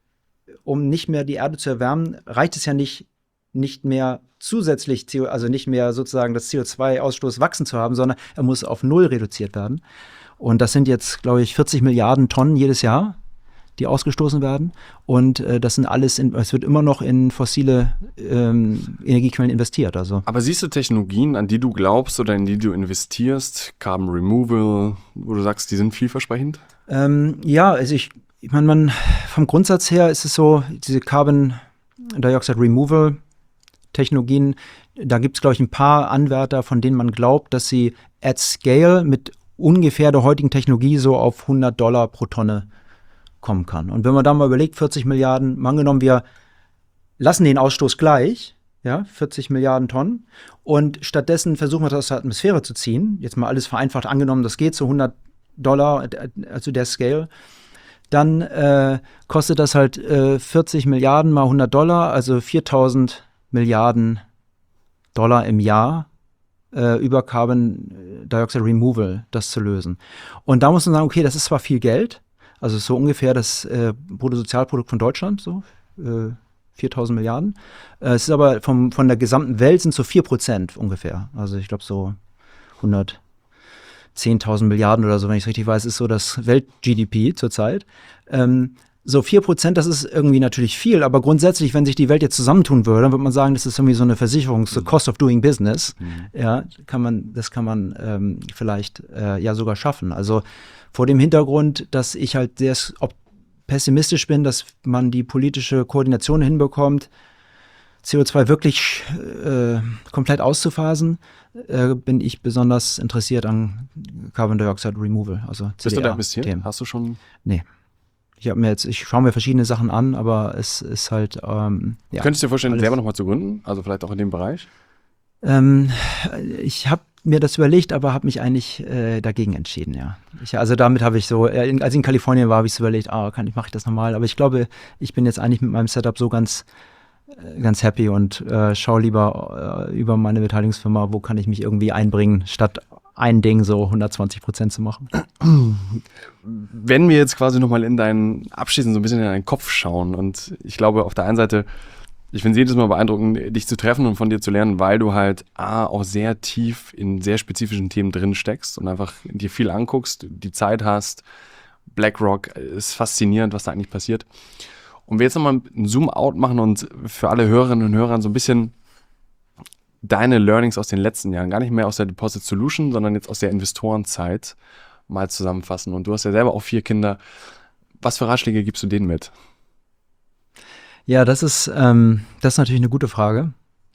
um nicht mehr die Erde zu erwärmen, reicht es ja nicht, nicht mehr zusätzlich, C O, also nicht mehr sozusagen das C O zwei Ausstoß wachsen zu haben, sondern er muss auf Null reduziert werden. Und das sind jetzt, glaube ich, vierzig Milliarden Tonnen jedes Jahr, die ausgestoßen werden. Und äh, das sind alles, in, es wird immer noch in fossile ähm, Energiequellen investiert. Also. Aber siehst du Technologien, an die du glaubst oder in die du investierst, Carbon Removal, wo du sagst, die sind vielversprechend? Ähm, ja, also ich, ich meine, man, vom Grundsatz her ist es so, diese Carbon Dioxide Removal Technologien, da gibt es, glaube ich, ein paar Anwärter, von denen man glaubt, dass sie at scale mit ungefähr der heutigen Technologie so auf hundert Dollar pro Tonne kommen kann. Und wenn man da mal überlegt, vierzig Milliarden, mal angenommen, wir lassen den Ausstoß gleich, ja, vierzig Milliarden Tonnen, und stattdessen versuchen wir das aus der Atmosphäre zu ziehen, jetzt mal alles vereinfacht angenommen, das geht so hundert Dollar, also der Scale, dann äh, kostet das halt äh, vierzig Milliarden mal hundert Dollar, also viertausend Milliarden Dollar im Jahr äh, über Carbon Dioxide Removal, das zu lösen. Und da muss man sagen, okay, das ist zwar viel Geld, also so ungefähr das äh, Bruttosozialprodukt von Deutschland, so äh, viertausend Milliarden. Äh, es ist aber vom, von der gesamten Welt sind so vier Prozent ungefähr. Also ich glaube so hundertzehntausend Milliarden oder so, wenn ich es richtig weiß, ist so das Welt-G D P zurzeit. Ähm, So vier Prozent, das ist irgendwie natürlich viel, aber grundsätzlich, wenn sich die Welt jetzt zusammentun würde, dann würde man sagen, das ist irgendwie so eine Versicherung, so Cost of Doing Business. Mhm. Ja, kann man, das kann man ähm, vielleicht äh, ja sogar schaffen. Also vor dem Hintergrund, dass ich halt sehr pessimistisch bin, dass man die politische Koordination hinbekommt, C O zwei wirklich äh, komplett auszuphasen, äh, bin ich besonders interessiert an Carbon Dioxide Removal, also C D R. Bist du da investiert? Hast du schon? Nee. Ich habe mir jetzt, ich schaue mir verschiedene Sachen an, aber es ist halt, ähm, ja. Könntest du dir vorstellen, alles selber nochmal zu gründen? Also vielleicht auch in dem Bereich? Ähm, ich habe mir das überlegt, aber habe mich eigentlich äh, dagegen entschieden, ja. Ich, also damit habe ich so, äh, in, als ich in Kalifornien war, habe ich so überlegt, ah, kann ich, mache ich das nochmal? Aber ich glaube, ich bin jetzt eigentlich mit meinem Setup so ganz, äh, ganz happy und äh, schaue lieber äh, über meine Beteiligungsfirma, wo kann ich mich irgendwie einbringen, statt ein Ding so hundertzwanzig Prozent zu machen. Wenn wir jetzt quasi nochmal in deinen Abschließend so ein bisschen in deinen Kopf schauen und ich glaube auf der einen Seite, ich finde es jedes Mal beeindruckend, dich zu treffen und von dir zu lernen, weil du halt A, auch sehr tief in sehr spezifischen Themen drin steckst und einfach dir viel anguckst, die Zeit hast. BlackRock ist faszinierend, was da eigentlich passiert. Und wir jetzt nochmal einen Zoom-Out machen und für alle Hörerinnen und Hörer so ein bisschen deine Learnings aus den letzten Jahren, gar nicht mehr aus der Deposit Solution, sondern jetzt aus der Investorenzeit mal zusammenfassen. Und du hast ja selber auch vier Kinder. Was für Ratschläge gibst du denen mit? Ja, das ist, ähm, das ist natürlich eine gute Frage.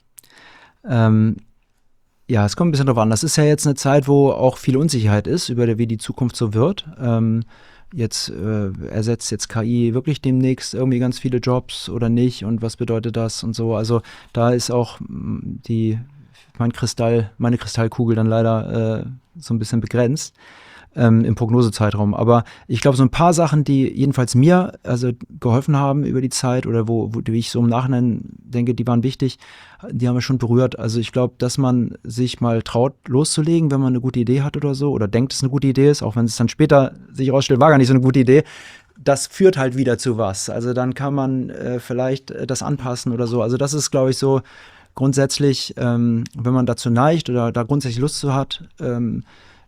Ähm, ja, es kommt ein bisschen drauf an. Das ist ja jetzt eine Zeit, wo auch viel Unsicherheit ist, über die, wie die Zukunft so wird. Ähm, jetzt äh, ersetzt jetzt K I wirklich demnächst irgendwie ganz viele Jobs oder nicht und was bedeutet das und so. Also da ist auch die, mein Kristall, meine Kristallkugel dann leider äh, so ein bisschen begrenzt ähm, im Prognosezeitraum. Aber ich glaube, so ein paar Sachen, die jedenfalls mir also geholfen haben über die Zeit oder wo, wo wie ich so im Nachhinein denke, die waren wichtig, die haben wir schon berührt. Also ich glaube, dass man sich mal traut, loszulegen, wenn man eine gute Idee hat oder so oder denkt, es eine gute Idee ist, auch wenn es dann später sich herausstellt, war gar nicht so eine gute Idee. Das führt halt wieder zu was. Also dann kann man äh, vielleicht äh, das anpassen oder so. Also das ist, glaube ich, so grundsätzlich, ähm, wenn man dazu neigt oder da grundsätzlich Lust zu hat, ähm,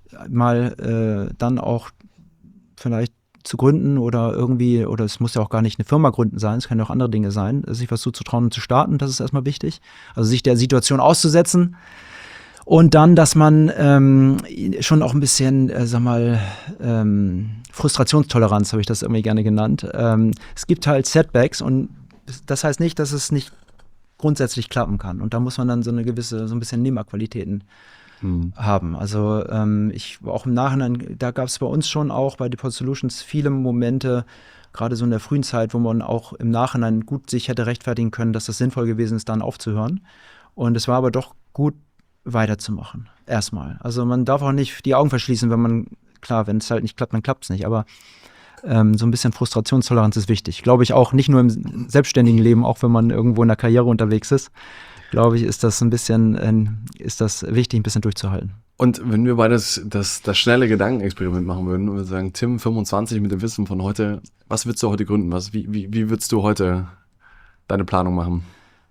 mal äh, dann auch vielleicht zu gründen oder irgendwie, oder es muss ja auch gar nicht eine Firma gründen sein, es können ja auch andere Dinge sein, sich was zuzutrauen und zu starten, das ist erstmal wichtig. Also sich der Situation auszusetzen und dann, dass man ähm, schon auch ein bisschen, äh, sag mal, ähm, Frustrationstoleranz, habe ich das irgendwie gerne genannt. Ähm, es gibt halt Setbacks und das heißt nicht, dass es nicht grundsätzlich klappen kann und da muss man dann so eine gewisse, so ein bisschen Nehmerqualitäten Hm. haben. Also ähm, ich auch im Nachhinein, da gab es bei uns schon auch bei Deposit Solutions viele Momente, gerade so in der frühen Zeit, wo man auch im Nachhinein gut sich hätte rechtfertigen können, dass das sinnvoll gewesen ist, dann aufzuhören. Und es war aber doch gut, weiterzumachen. Erstmal. Also man darf auch nicht die Augen verschließen, wenn man, klar, wenn es halt nicht klappt, dann klappt es nicht. Aber ähm, so ein bisschen Frustrationstoleranz ist wichtig. Glaube ich auch nicht nur im selbstständigen Leben, auch wenn man irgendwo in der Karriere unterwegs ist. Glaube ich, ist das ein bisschen, äh, ist das wichtig, ein bisschen durchzuhalten. Und wenn wir beide das, das, das schnelle Gedankenexperiment machen würden und wir sagen, Tim, fünfundzwanzig mit dem Wissen von heute, was würdest du heute gründen? Was, wie, wie, wie würdest du heute deine Planung machen?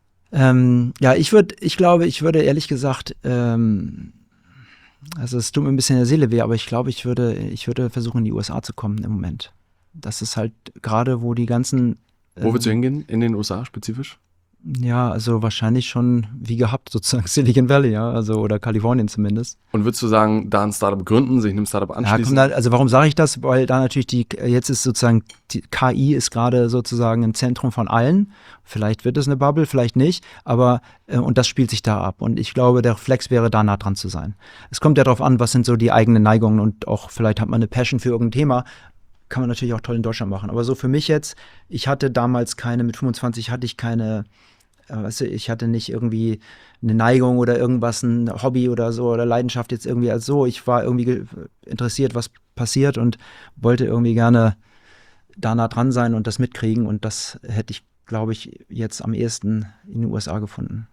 Ähm, ja, ich würde, ich glaube, ich würde ehrlich gesagt, ähm, also es tut mir ein bisschen in der Seele weh, aber ich glaube, ich würde, ich würde versuchen, in die U S A zu kommen im Moment. Das ist halt gerade, wo die ganzen äh, Wo würdest du hingehen? In den U S A spezifisch? Ja, also wahrscheinlich schon wie gehabt, sozusagen Silicon Valley, ja, also oder Kalifornien zumindest. Und würdest du sagen, da ein Startup gründen, sich einem Startup anschließen? Ja, da, also warum sage ich das? Weil da natürlich die, jetzt ist sozusagen, die K I ist gerade sozusagen im Zentrum von allen. Vielleicht wird es eine Bubble, vielleicht nicht, aber äh, und das spielt sich da ab. Und ich glaube, der Reflex wäre, da nah dran zu sein. Es kommt ja darauf an, was sind so die eigenen Neigungen und auch vielleicht hat man eine Passion für irgendein Thema. Kann man natürlich auch toll in Deutschland machen. Aber so für mich jetzt, ich hatte damals keine, mit fünfundzwanzig hatte ich keine, äh, weißt du, ich hatte nicht irgendwie eine Neigung oder irgendwas, ein Hobby oder so oder Leidenschaft jetzt irgendwie als so. Ich war irgendwie interessiert, was passiert und wollte irgendwie gerne da nah dran sein und das mitkriegen. Und das hätte ich, glaube ich, jetzt am ehesten in den U S A gefunden.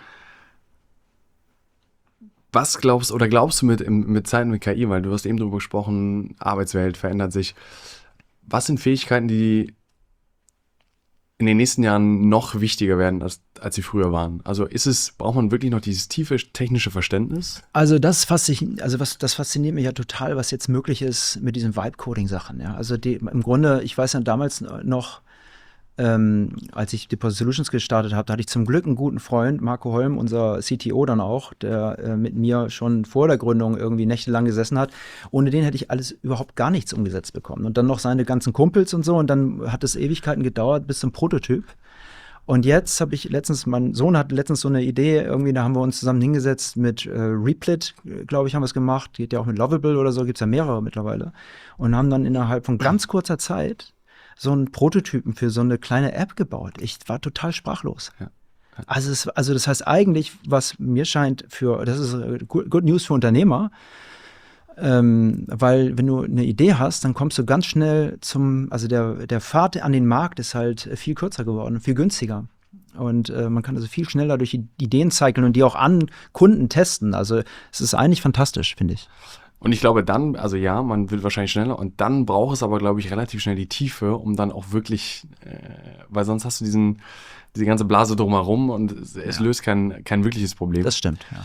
Was glaubst oder glaubst du mit, mit Zeiten mit K I, weil du hast eben darüber gesprochen, Arbeitswelt verändert sich. Was sind Fähigkeiten, die in den nächsten Jahren noch wichtiger werden, als, als sie früher waren? Also ist es, braucht man wirklich noch dieses tiefe technische Verständnis? Also das fasziniert, also was, das fasziniert mich ja total, was jetzt möglich ist mit diesen Vibe-Coding-Sachen. Ja? Also die, im Grunde, ich weiß ja damals noch, ähm, als ich Deposit Solutions gestartet habe, da hatte ich zum Glück einen guten Freund, Marco Holm, unser C T O dann auch, der äh, mit mir schon vor der Gründung irgendwie nächtelang gesessen hat. Ohne den hätte ich alles überhaupt gar nichts umgesetzt bekommen. Und dann noch seine ganzen Kumpels und so. Und dann hat es Ewigkeiten gedauert bis zum Prototyp. Und jetzt habe ich letztens, mein Sohn hatte letztens so eine Idee, irgendwie, da haben wir uns zusammen hingesetzt mit äh, Replit, glaube ich, haben wir es gemacht. Geht ja auch mit Lovable oder so, gibt es ja mehrere mittlerweile. Und haben dann innerhalb von ganz kurzer Zeit so einen Prototypen für so eine kleine App gebaut. Ich war total sprachlos. Ja. Also, es, also das heißt eigentlich, was mir scheint für, das ist good, good News für Unternehmer, ähm, weil wenn du eine Idee hast, dann kommst du ganz schnell zum, also der, der Pfad an den Markt ist halt viel kürzer geworden, viel günstiger. Und äh, man kann also viel schneller durch die Ideen cyclen und die auch an Kunden testen. Also es ist eigentlich fantastisch, finde ich. Und ich glaube dann, also ja, man will wahrscheinlich schneller und dann braucht es aber, glaube ich, relativ schnell die Tiefe, um dann auch wirklich, äh, weil sonst hast du diesen, diese ganze Blase drumherum und es, ja. es löst kein, kein wirkliches Problem. Das stimmt, ja.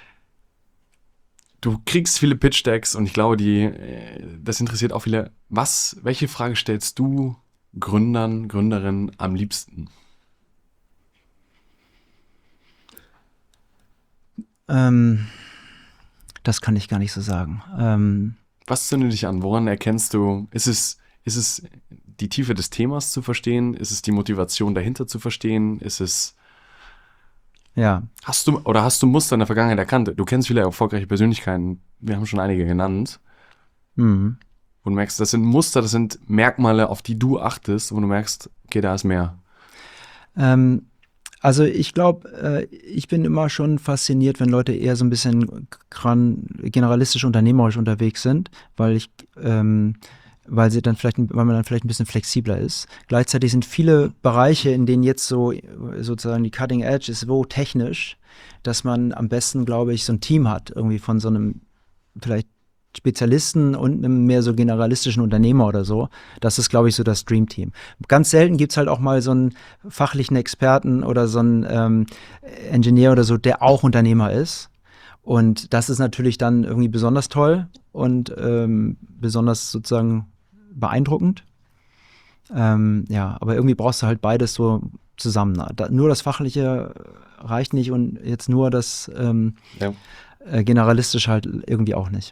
Du kriegst viele Pitch-Decks und ich glaube, die, äh, das interessiert auch viele. Was, welche Frage stellst du Gründern, Gründerinnen am liebsten? Ähm... Das kann ich gar nicht so sagen. Ähm, Was zündet dich an? Woran erkennst du, ist es, ist es die Tiefe des Themas zu verstehen? Ist es die Motivation dahinter zu verstehen? Ist es, ja. Hast du, oder hast du Muster in der Vergangenheit erkannt? Du kennst viele erfolgreiche Persönlichkeiten, wir haben schon einige genannt. Mhm. Wo du merkst, das sind Muster, das sind Merkmale, auf die du achtest, wo du merkst, okay, da ist mehr. Ähm, Also ich glaube, äh, ich bin immer schon fasziniert, wenn Leute eher so ein bisschen generalistisch unternehmerisch unterwegs sind, weil ich, ähm, weil sie dann vielleicht, weil man dann vielleicht ein bisschen flexibler ist. Gleichzeitig sind viele Bereiche, in denen jetzt so sozusagen die Cutting Edge ist, so technisch, dass man am besten, glaube ich, so ein Team hat, irgendwie von so einem vielleicht Spezialisten und einem mehr so generalistischen Unternehmer oder so. Das ist, glaube ich, so das Dream-Team. Ganz selten gibt es halt auch mal so einen fachlichen Experten oder so einen ähm, Ingenieur oder so, der auch Unternehmer ist. Und das ist natürlich dann irgendwie besonders toll und ähm, besonders sozusagen beeindruckend. Ähm, ja, aber irgendwie brauchst du halt beides so zusammen. Da, nur das Fachliche reicht nicht und jetzt nur das ähm, ja. äh, Generalistische halt irgendwie auch nicht.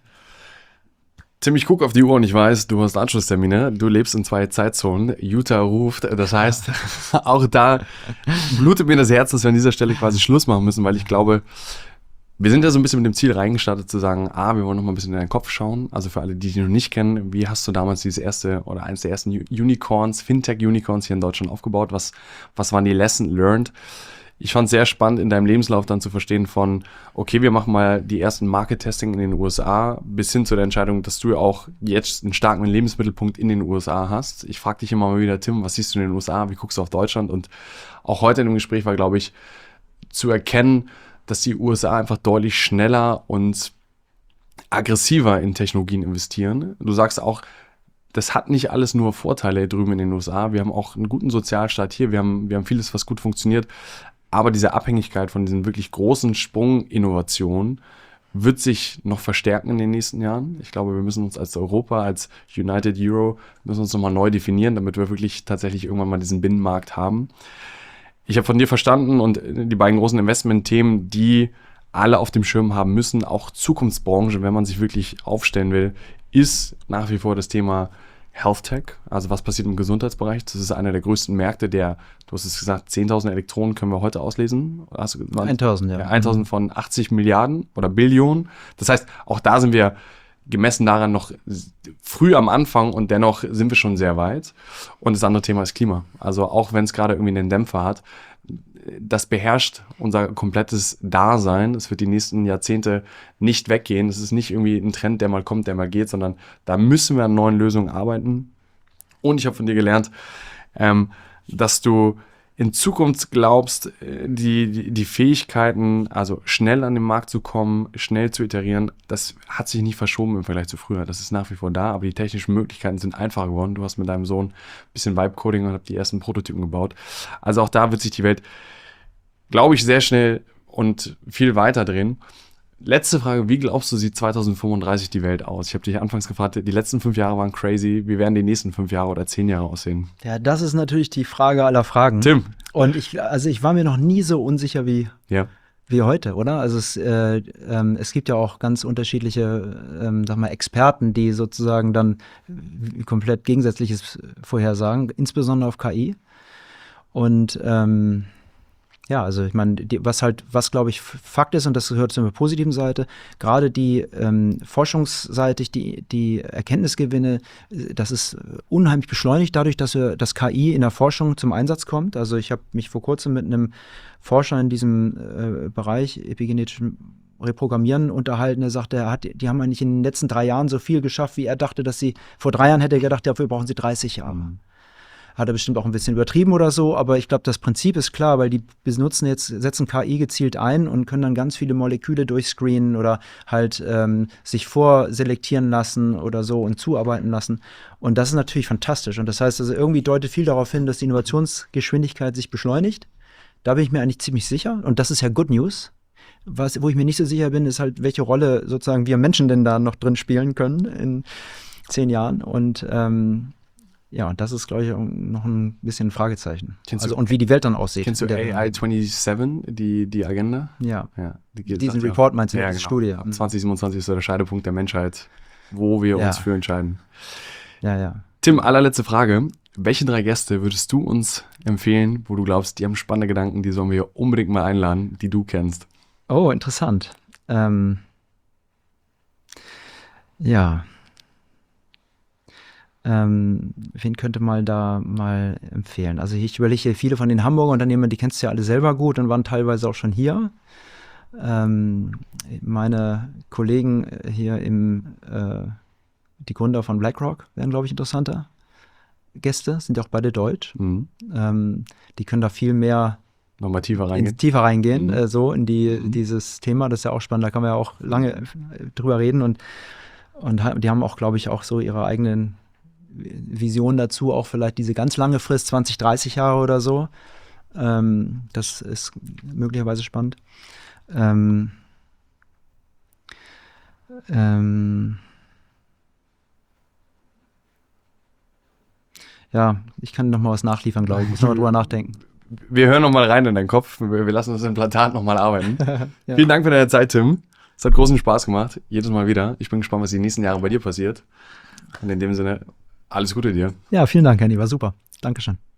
Tim, ich gucke auf die Uhr und ich weiß, du hast Anschlusstermine, du lebst in zwei Zeitzonen, Utah ruft, das heißt, auch da blutet mir das Herz, dass wir an dieser Stelle quasi Schluss machen müssen, weil ich glaube, wir sind ja so ein bisschen mit dem Ziel reingestartet zu sagen, ah, wir wollen noch mal ein bisschen in deinen Kopf schauen, also für alle, die dich noch nicht kennen, wie hast du damals dieses erste oder eines der ersten Unicorns, Fintech-Unicorns hier in Deutschland aufgebaut, was, was waren die Lessons learned? Ich fand es sehr spannend, in deinem Lebenslauf dann zu verstehen von, okay, wir machen mal die ersten Market-Testing in den U S A, bis hin zu der Entscheidung, dass du ja auch jetzt einen starken Lebensmittelpunkt in den U S A hast. Ich frage dich immer mal wieder, Tim, was siehst du in den U S A, wie guckst du auf Deutschland? Und auch heute in dem Gespräch war, glaube ich, zu erkennen, dass die U S A einfach deutlich schneller und aggressiver in Technologien investieren. Du sagst auch, das hat nicht alles nur Vorteile drüben in den U S A. Wir haben auch einen guten Sozialstaat hier, wir haben, wir haben vieles, was gut funktioniert. Aber diese Abhängigkeit von diesen wirklich großen Sprunginnovationen wird sich noch verstärken in den nächsten Jahren. Ich glaube, wir müssen uns als Europa, als United Euro, müssen uns nochmal neu definieren, damit wir wirklich tatsächlich irgendwann mal diesen Binnenmarkt haben. Ich habe von dir verstanden und die beiden großen Investmentthemen, die alle auf dem Schirm haben müssen, auch Zukunftsbranche, wenn man sich wirklich aufstellen will, ist nach wie vor das Thema Health Tech, also was passiert im Gesundheitsbereich. Das ist einer der größten Märkte, der, du hast es gesagt, zehntausend Elektronen können wir heute auslesen. eintausend, ja. eintausend von achtzig Milliarden oder Billionen. Das heißt, auch da sind wir gemessen daran noch früh am Anfang und dennoch sind wir schon sehr weit. Und das andere Thema ist Klima. Also auch wenn es gerade irgendwie einen Dämpfer hat, das beherrscht unser komplettes Dasein. Es wird die nächsten Jahrzehnte nicht weggehen. Es ist nicht irgendwie ein Trend, der mal kommt, der mal geht, sondern da müssen wir an neuen Lösungen arbeiten. Und ich habe von dir gelernt, ähm, dass du in Zukunft glaubst, die, die, die Fähigkeiten, also schnell an den Markt zu kommen, schnell zu iterieren, das hat sich nicht verschoben im Vergleich zu früher. Das ist nach wie vor da, aber die technischen Möglichkeiten sind einfacher geworden. Du hast mit deinem Sohn ein bisschen Vibe-Coding und habt die ersten Prototypen gebaut. Also auch da wird sich die Welt, glaube ich, sehr schnell und viel weiter drehen. Letzte Frage, wie glaubst du, sieht zwanzig fünfunddreißig die Welt aus? Ich habe dich anfangs gefragt, die letzten fünf Jahre waren crazy. Wie werden die nächsten fünf Jahre oder zehn Jahre aussehen? Ja, das ist natürlich die Frage aller Fragen. Tim. Und ich, also ich war mir noch nie so unsicher wie, ja. wie heute, oder? Also es, äh, ähm, es gibt ja auch ganz unterschiedliche, ähm, sag mal, Experten, die sozusagen dann komplett Gegensätzliches vorhersagen, insbesondere auf K I. Und ähm, ja, also ich meine, die, was halt, was glaube ich Fakt ist, und das gehört zur positiven Seite, gerade die ähm, forschungsseitig, die, die Erkenntnisgewinne, das ist unheimlich beschleunigt dadurch, dass wir, dass K I in der Forschung zum Einsatz kommt. Also ich habe mich vor kurzem mit einem Forscher in diesem äh, Bereich epigenetischen Reprogrammieren unterhalten. Er sagte, er hat, die haben eigentlich in den letzten drei Jahren so viel geschafft, wie er dachte, dass sie, vor drei Jahren hätte er gedacht, dafür brauchen sie dreißig Jahre. Mhm. Hat er bestimmt auch ein bisschen übertrieben oder so, aber ich glaube, das Prinzip ist klar, weil die benutzen jetzt, setzen K I gezielt ein und können dann ganz viele Moleküle durchscreenen oder halt ähm, sich vorselektieren lassen oder so und zuarbeiten lassen. Und das ist natürlich fantastisch. Und das heißt, also irgendwie deutet viel darauf hin, dass die Innovationsgeschwindigkeit sich beschleunigt. Da bin ich mir eigentlich ziemlich sicher. Und das ist ja Good News. Was, wo ich mir nicht so sicher bin, ist halt, welche Rolle sozusagen wir Menschen denn da noch drin spielen können in zehn Jahren. Und ähm, ja, das ist, glaube ich, noch ein bisschen ein Fragezeichen. Kennst also, du, und wie die Welt dann aussieht. Kennst du A I siebenundsechzig, die, die Agenda? Ja. ja die, Diesen Report meinst du, ja, diese genau. Studie? Ab zwanzig siebenundzwanzig ist so der Scheidepunkt der Menschheit, wo wir ja. uns für entscheiden. Ja, ja. Tim, allerletzte Frage. Welche drei Gäste würdest du uns empfehlen, wo du glaubst, die haben spannende Gedanken, die sollen wir unbedingt mal einladen, die du kennst? Oh, interessant. Ähm, ja. Ähm, wen könnte mal da mal empfehlen? Also ich überlege viele von den Hamburger Unternehmern, die kennst du ja alle selber gut und waren teilweise auch schon hier. Ähm, meine Kollegen hier im, äh, die Gründer von BlackRock wären, glaube ich, interessanter Gäste, sind ja auch beide deutsch. Mhm. Ähm, die können da viel mehr nochmal tiefer reingehen, tiefer reingehen mhm. äh, so in die, mhm. dieses Thema. Das ist ja auch spannend, da kann man ja auch lange drüber reden und, und die haben auch, glaube ich, auch so ihre eigenen Vision dazu, auch vielleicht diese ganz lange Frist, zwanzig, dreißig Jahre oder so. Ähm, das ist möglicherweise spannend. Ähm, ähm, ja, ich kann noch mal was nachliefern, glaube ich. Ich muss noch mal drüber nachdenken. Wir hören noch mal rein in deinen Kopf. Wir, wir lassen das Implantat noch mal arbeiten. ja. Vielen Dank für deine Zeit, Tim. Es hat großen Spaß gemacht. Jedes Mal wieder. Ich bin gespannt, was die nächsten Jahre bei dir passiert. Und in dem Sinne, alles Gute dir. Ja, vielen Dank, Henny. War super. Dankeschön.